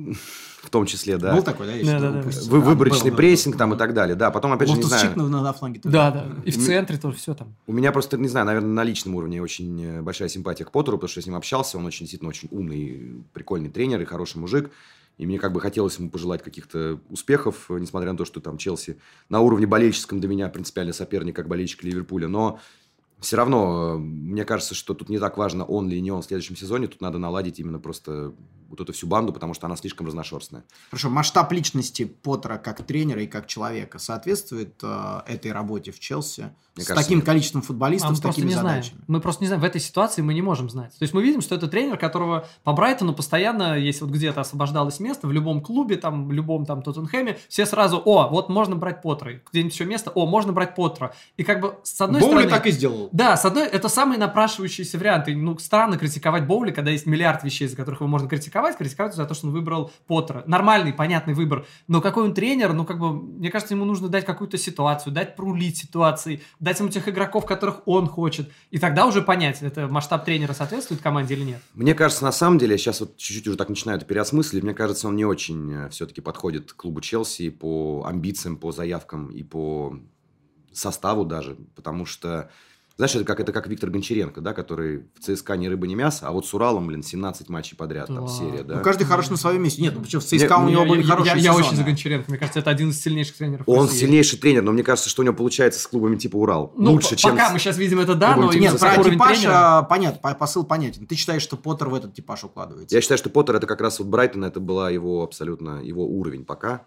в том числе, да, Был такой, да? Я сейчас Да-да-да. упустил. вы- А, выборочный был, прессинг был, там был. и так далее. Да, потом, опять же, не Лофтус-Чик знаю, на, на фланге. тоже. Да, да. И в центре тоже все там. у меня просто, не знаю, наверное, на личном уровне очень э, большая симпатия к Поттеру, потому что я с ним общался. Он очень, действительно, очень умный, прикольный тренер и хороший мужик. И мне как бы хотелось ему пожелать каких-то успехов, э, несмотря на то, что там Челси на уровне болельческом для меня принципиальный соперник, как болельщик Ливерпуля. Но все равно, э, мне кажется, что тут не так важно, он ли не он в следующем сезоне. Тут надо наладить именно просто вот эту всю банду, потому что она слишком разношерстная. Хорошо, масштаб личности Поттера как тренера и как человека соответствует э, этой работе в Челси? Мне с кажется, таким нет. количеством А футболистов, мы с просто такими не знаем. задачами? Мы просто не знаем. В этой ситуации мы не можем знать. То есть мы видим, что это тренер, которого по Брайтону постоянно, если вот где-то освобождалось место, в любом клубе, там, в любом там Тоттенхэме, все сразу, о, вот можно брать Поттера. Где-нибудь еще место, о, можно брать Поттера. И как бы с одной Боули стороны... так и сделал. Да, с одной, это самый напрашивающийся вариант. И, ну, странно критиковать Боули, когда есть миллиард вещей, за которых его можно критиковать, критиковать за то, что он выбрал Поттера. Нормальный, понятный выбор. Но какой он тренер, ну, как бы, мне кажется, ему нужно дать какую-то ситуацию, дать прорулить ситуации, дать ему тех игроков, которых он хочет. И тогда уже понять, это масштаб тренера соответствует команде или нет. Мне кажется, на самом деле, сейчас вот чуть-чуть уже так начинаю это переосмыслить, мне кажется, он не очень э, все-таки подходит к клубу Челси и по амбициям, по заявкам и по составу даже, потому что, знаешь, это как, это как Виктор Гончаренко, да, который в ЦСКА ни рыба, ни мясо, а вот с Уралом, блин, семнадцать матчей подряд, там, Да. серия, да. Ну, каждый хорош на своем месте. Нет, ну почему в ЦСКА Нет, у него Я- были я, хорошие я, я сезоны. очень за Гончаренко. Мне кажется, это один из сильнейших тренеров. в Он России. сильнейший тренер, но мне кажется, что у него получается с клубами типа Урал. Ну, Лучше, п- чем... пока с- мы сейчас видим это, да, клубами но типа именно Нет, ЦСКА. про уровень типаж тренера- а, понятно, по- посыл понятен. Ты считаешь, что Поттер в этот типаж укладывается? Я считаю, что Поттер это как раз вот Брайтон, это была его абсолютно его уровень пока.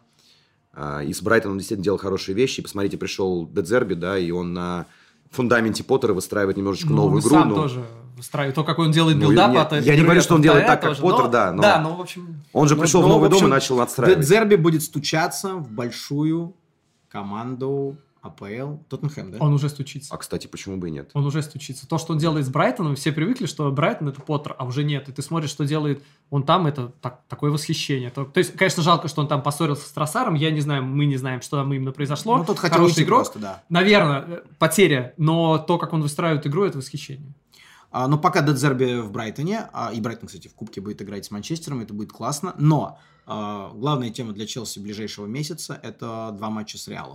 А, И с Брайтоном он действительно делал хорошие вещи. И посмотрите, пришел Де Зерби, да, и он на фундаменте Поттера выстраивает немножечко Ну, новую он игру. сам ну, тоже выстраивает. То, какой он делает Ну, билдап нет, от я не игры говорю, от что он делает вратаря так, как тоже, Поттер, но- да, но- Да, ну, в общем... Он же ну, пришел Ну, в новый в дом и общем, начал Де надстраивать. Зерби будет стучаться в большую команду АПЛ. Тоттенхэм, да? Он уже стучится. А, кстати, почему бы и нет? Он уже стучится. То, что он делает с Брайтоном, все привыкли, что Брайтон — это Поттер, а уже нет. И ты смотришь, что делает он там, это так- такое восхищение. То, то есть, конечно, жалко, что он там поссорился с Троссаром. Я не знаю, мы не знаем, что там именно произошло. Ну, тот хотел Хороший уйти игрок. просто, да. Наверное, э, потеря. Но то, как он выстраивает игру, это восхищение. А, но пока Де Зерби в Брайтоне, а, и Брайтон, кстати, в Кубке будет играть с Манчестером, это будет классно. Но а, главная тема для Челси ближайшего месяца – это два матча с Реалом.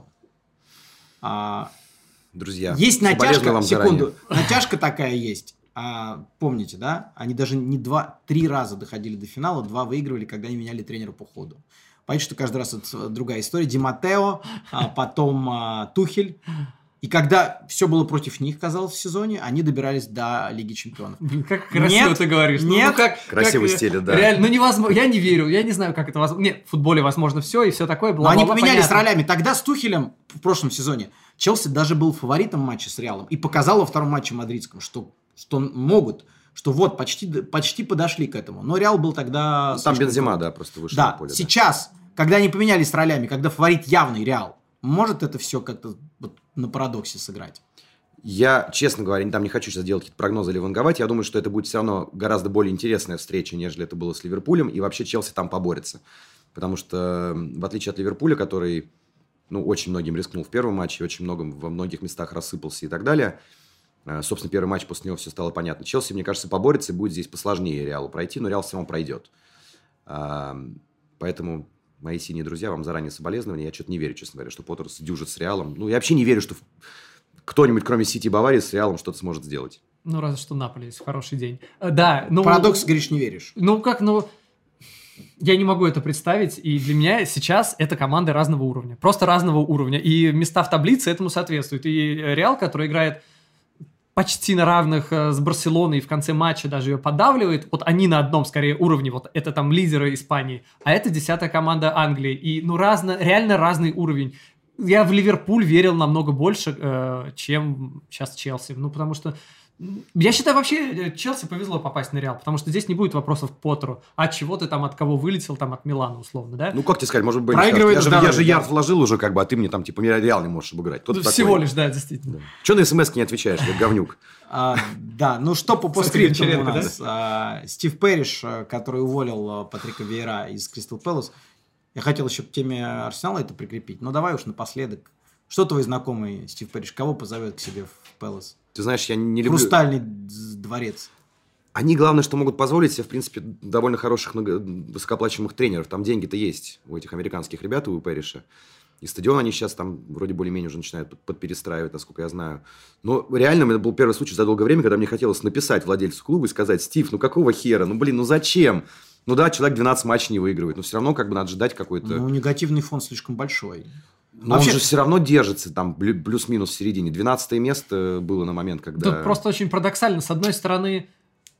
А, Друзья, есть соболезную натяжка, вам секунду, заранее. натяжка такая есть. А, помните, да? Они даже не два, три раза доходили до финала, два выигрывали, когда они меняли тренера по ходу. Понятно, что каждый раз это другая история. Ди Маттео, а потом а, Тухель. И когда все было против них, казалось, в сезоне, они добирались до Лиги Чемпионов. Блин, как красиво Нет, ты говоришь. Ну, нет. ну, как, Красиво как, стиле, да. Реально, ну невозможно, я не верю, я не знаю, как это возможно. Нет, в футболе возможно все и все такое. Но они поменялись понятно. ролями. Тогда с Тухелем в прошлом сезоне Челси даже был фаворитом матча с Реалом и показал во втором матче мадридском, что, что могут, что вот почти, почти подошли к этому. Но Реал был тогда... Ну, там слишком Бензема, крут. да, просто вышел Да, на поле. сейчас, да. Когда они поменялись ролями, когда фаворит явный Реал, может это все как-то вот на парадоксе сыграть? Я, честно говоря, там не хочу сейчас делать какие-то прогнозы или ванговать. Я думаю, что это будет все равно гораздо более интересная встреча, нежели это было с Ливерпулем. И вообще Челси там поборется. Потому что, в отличие от Ливерпуля, который, ну, очень многим рискнул в первом матче, очень многом, во многих местах рассыпался и так далее. Собственно, первый матч, после него все стало понятно. Челси, мне кажется, поборется и будет здесь посложнее Реалу пройти, но Реал все равно пройдет. Поэтому... Мои синие друзья, вам заранее соболезнования. Я что-то не верю, честно говоря, что Поттер сдюжит с Реалом. Ну, я вообще не верю, что кто-нибудь, кроме Сити и Баварии, с Реалом что-то сможет сделать. Ну, разве что Наполе есть в хороший день. Да, ну... Парадокс, говоришь, не веришь. Ну, как, ну... Я не могу это представить, и для меня сейчас это команды разного уровня. Просто разного уровня. И места в таблице этому соответствуют. И Реал, который играет почти на равных с Барселоной и в конце матча даже ее подавливает. Вот они на одном, скорее, уровне. Вот это там лидеры Испании. А это десятая команда Англии. И, ну, разно, реально разный уровень. Я в Ливерпуль верил намного больше, э, чем сейчас Челси. Ну, потому что... Я считаю, вообще Челси повезло попасть на Реал, потому что здесь не будет вопросов к Поттеру. А чего ты там, от кого вылетел, там, от Милана, условно, да? Ну, как тебе сказать, может быть, проигрывает я же, здоровье, я же да. ярд вложил уже, как бы, а ты мне там, типа, Реал не можешь обыграть. Кто Ну, ты всего такой? лишь, да, действительно. Да. Чего на смс не отвечаешь, как говнюк? А, да, ну что по Смотри, постскриптуму у Черенко, нас? А, Стив Пэриш, который уволил Патрика Вейера из Кристал Пэлас. Я хотел еще к теме Арсенала это прикрепить, но давай уж напоследок. Что твой знакомый Стив Пэриш, кого позовет к себе в Пэлас? Ты знаешь, я не люблю... Хрустальный дворец. Они, главное, что могут позволить себе, в принципе, довольно хороших, высокооплачиваемых тренеров. Там деньги-то есть у этих американских ребят, у Пэриша. И стадион они сейчас там вроде более-менее уже начинают подперестраивать, насколько я знаю. Но реально, это был первый случай за долгое время, когда мне хотелось написать владельцу клуба и сказать: Стив, ну какого хера? Ну, блин, ну зачем? Ну да, человек двенадцать матчей не выигрывает, но все равно как бы надо ждать какой-то... Ну, негативный фон слишком большой. Но Вообще... он же все равно держится там плюс-минус в середине. двенадцатое место было на момент, когда... Тут просто очень парадоксально. С одной стороны,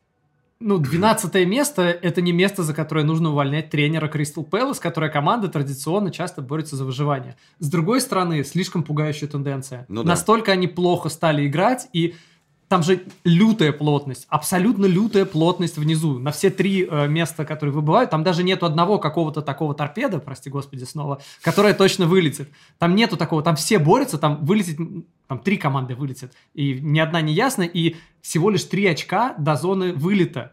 ну, двенадцатое место – это не место, за которое нужно увольнять тренера Кристал Пэлас, которая команда традиционно часто борется за выживание. С другой стороны, слишком пугающая тенденция. Ну, да. Настолько они плохо стали играть, и там же лютая плотность, абсолютно лютая плотность внизу. На все три э, места, которые выбывают, там даже нету одного какого-то такого торпеда, прости господи снова, которая точно вылетит. Там нету такого, там все борются, там вылетит, там три команды вылетят, и ни одна не ясна, и всего лишь три очка до зоны вылета.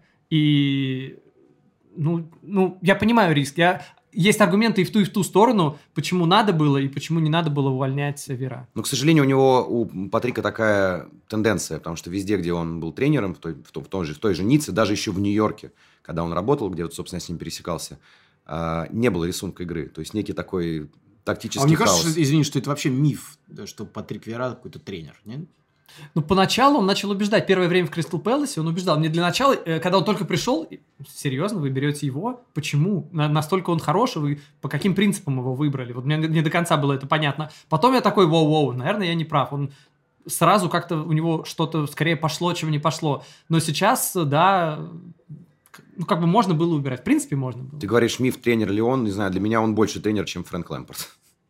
И, ну, ну я понимаю риск, я... Есть аргументы и в ту, и в ту сторону, почему надо было и почему не надо было увольнять Вейера. Но, к сожалению, у него, у Патрика такая тенденция, потому что везде, где он был тренером, в той, в той, в той, же, в той же Ницце, даже еще в Нью-Йорке, когда он работал, где, вот, собственно, я с ним пересекался, не было рисунка игры. То есть некий такой тактический а мне хаос. кажется, что, извини, что это вообще миф, что Патрик Вейера какой-то тренер, нет? Ну, поначалу он начал убеждать. Первое время в Кристал Пэласе он убеждал. Мне для начала, когда он только пришел, серьезно, вы берете его? Почему? Настолько он хороший, вы по каким принципам его выбрали? Вот мне не до конца было это понятно. Потом я такой, воу-воу, наверное, я не прав. Он сразу как-то у него что-то скорее пошло, чем не пошло. Но сейчас, да, ну, как бы можно было убирать. В принципе, можно было. Ты говоришь, миф тренер ли он? Не знаю, для меня он больше тренер, чем Фрэнк Лэмпард.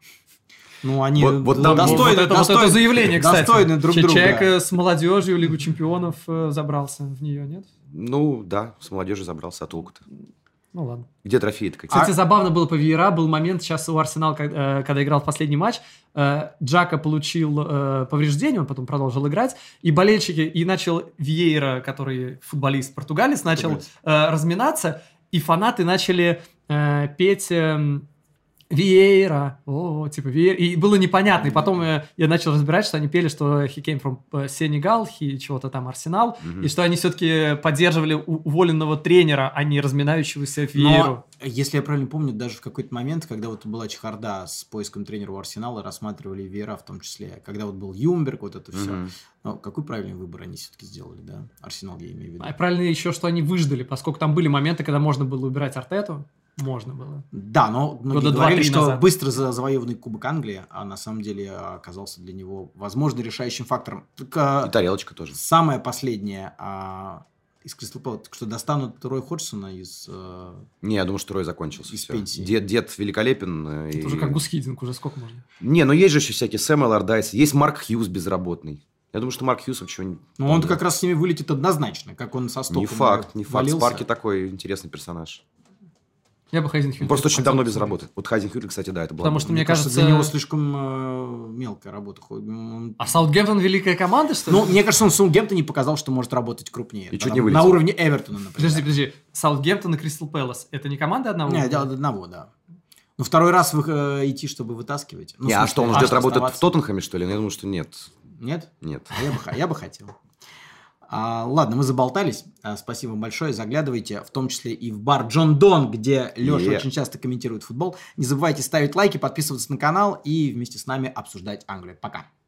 Ну, они вот, вот там, достойны, вот, это, достойны, вот это заявление, кстати. Достойны друг друга. Человек с молодежью в Лигу Чемпионов забрался в нее, нет? Ну, да, с молодежью забрался, а толку-то? Ну, ладно. Где трофеи-то какие? Кстати, а... забавно было по Вейера, был момент сейчас у Арсенала, когда, когда играл в последний матч, Джака получил повреждение, он потом продолжил играть, и болельщики, и начал Вейера, который футболист, португалец, начал Футболист. разминаться, и фанаты начали петь... Вейера, о, типа Вейера, и было непонятно, и потом я, я начал разбирать, что они пели, что he came from Senegal, he чего-то там Арсенал, mm-hmm. и что они все-таки поддерживали уволенного тренера, а не разминающегося Вейеру. Но, если я правильно помню, даже в какой-то момент, когда вот была чехарда с поиском тренера у Арсенала, рассматривали Вейера в том числе, когда вот был Юмберг, вот это все. Mm-hmm. Но какой правильный выбор они все-таки сделали, да? Арсенал, я имею в виду. А правильно еще, что они выждали, поскольку там были моменты, когда можно было убирать Артету. Можно было. Да, но многие Года говорили, два-три что назад. быстро за- завоеванный Кубок Англии, а на самом деле оказался для него, возможно, решающим фактором. Так, а, И тарелочка тоже. самое последнее а, из Кристал Пэласа, что достанут Рой Ходжсона из... а, Не, я думаю, что Рой закончился. Из всё. пенсии. Дед, дед великолепен. э, Это и- уже как Гус Хиддинг, уже сколько можно? Не, ну есть же еще всякие Сэм Эллардайс, есть Марк Хьюз безработный. Я думаю, что Марк Хьюз вообще... не- Ну, он как раз с ними вылетит однозначно, как он со Стоком Не факт, не факт. валился. Спарки такой интересный персонаж. Я бы Хайзенхюльда Он просто очень хотел давно без посмотреть. работы. Вот Хайзенхюллер, кстати, да, это было. Потому что Мне мне кажется, кажется... для него слишком э, мелкая работа. Он- А Саутгемптон великая команда, что ли? Ну, мне кажется, он в Саутгемптоне показал, что может работать крупнее. И чуть Там не вылетел. На уровне Эвертона, например. Подожди, подожди. Саутгемптон и Кристал Пэлас. Это не команда одного? Не, уровня? дело до одного, да. Ну, второй раз вы, э, идти, чтобы вытаскивать. Ну, в Не, а смысле, что, он аж ждет работать оставаться. в Тоттенхэме, что ли? Ну, я думаю, что нет. Нет? Нет. А я бы, х- я бы хотел. А, ладно, мы заболтались. А, спасибо вам большое. Заглядывайте, в том числе и в бар Джон Дон, где Леша Е. очень часто комментирует футбол. Не забывайте ставить лайки, подписываться на канал и вместе с нами обсуждать Англию. Пока.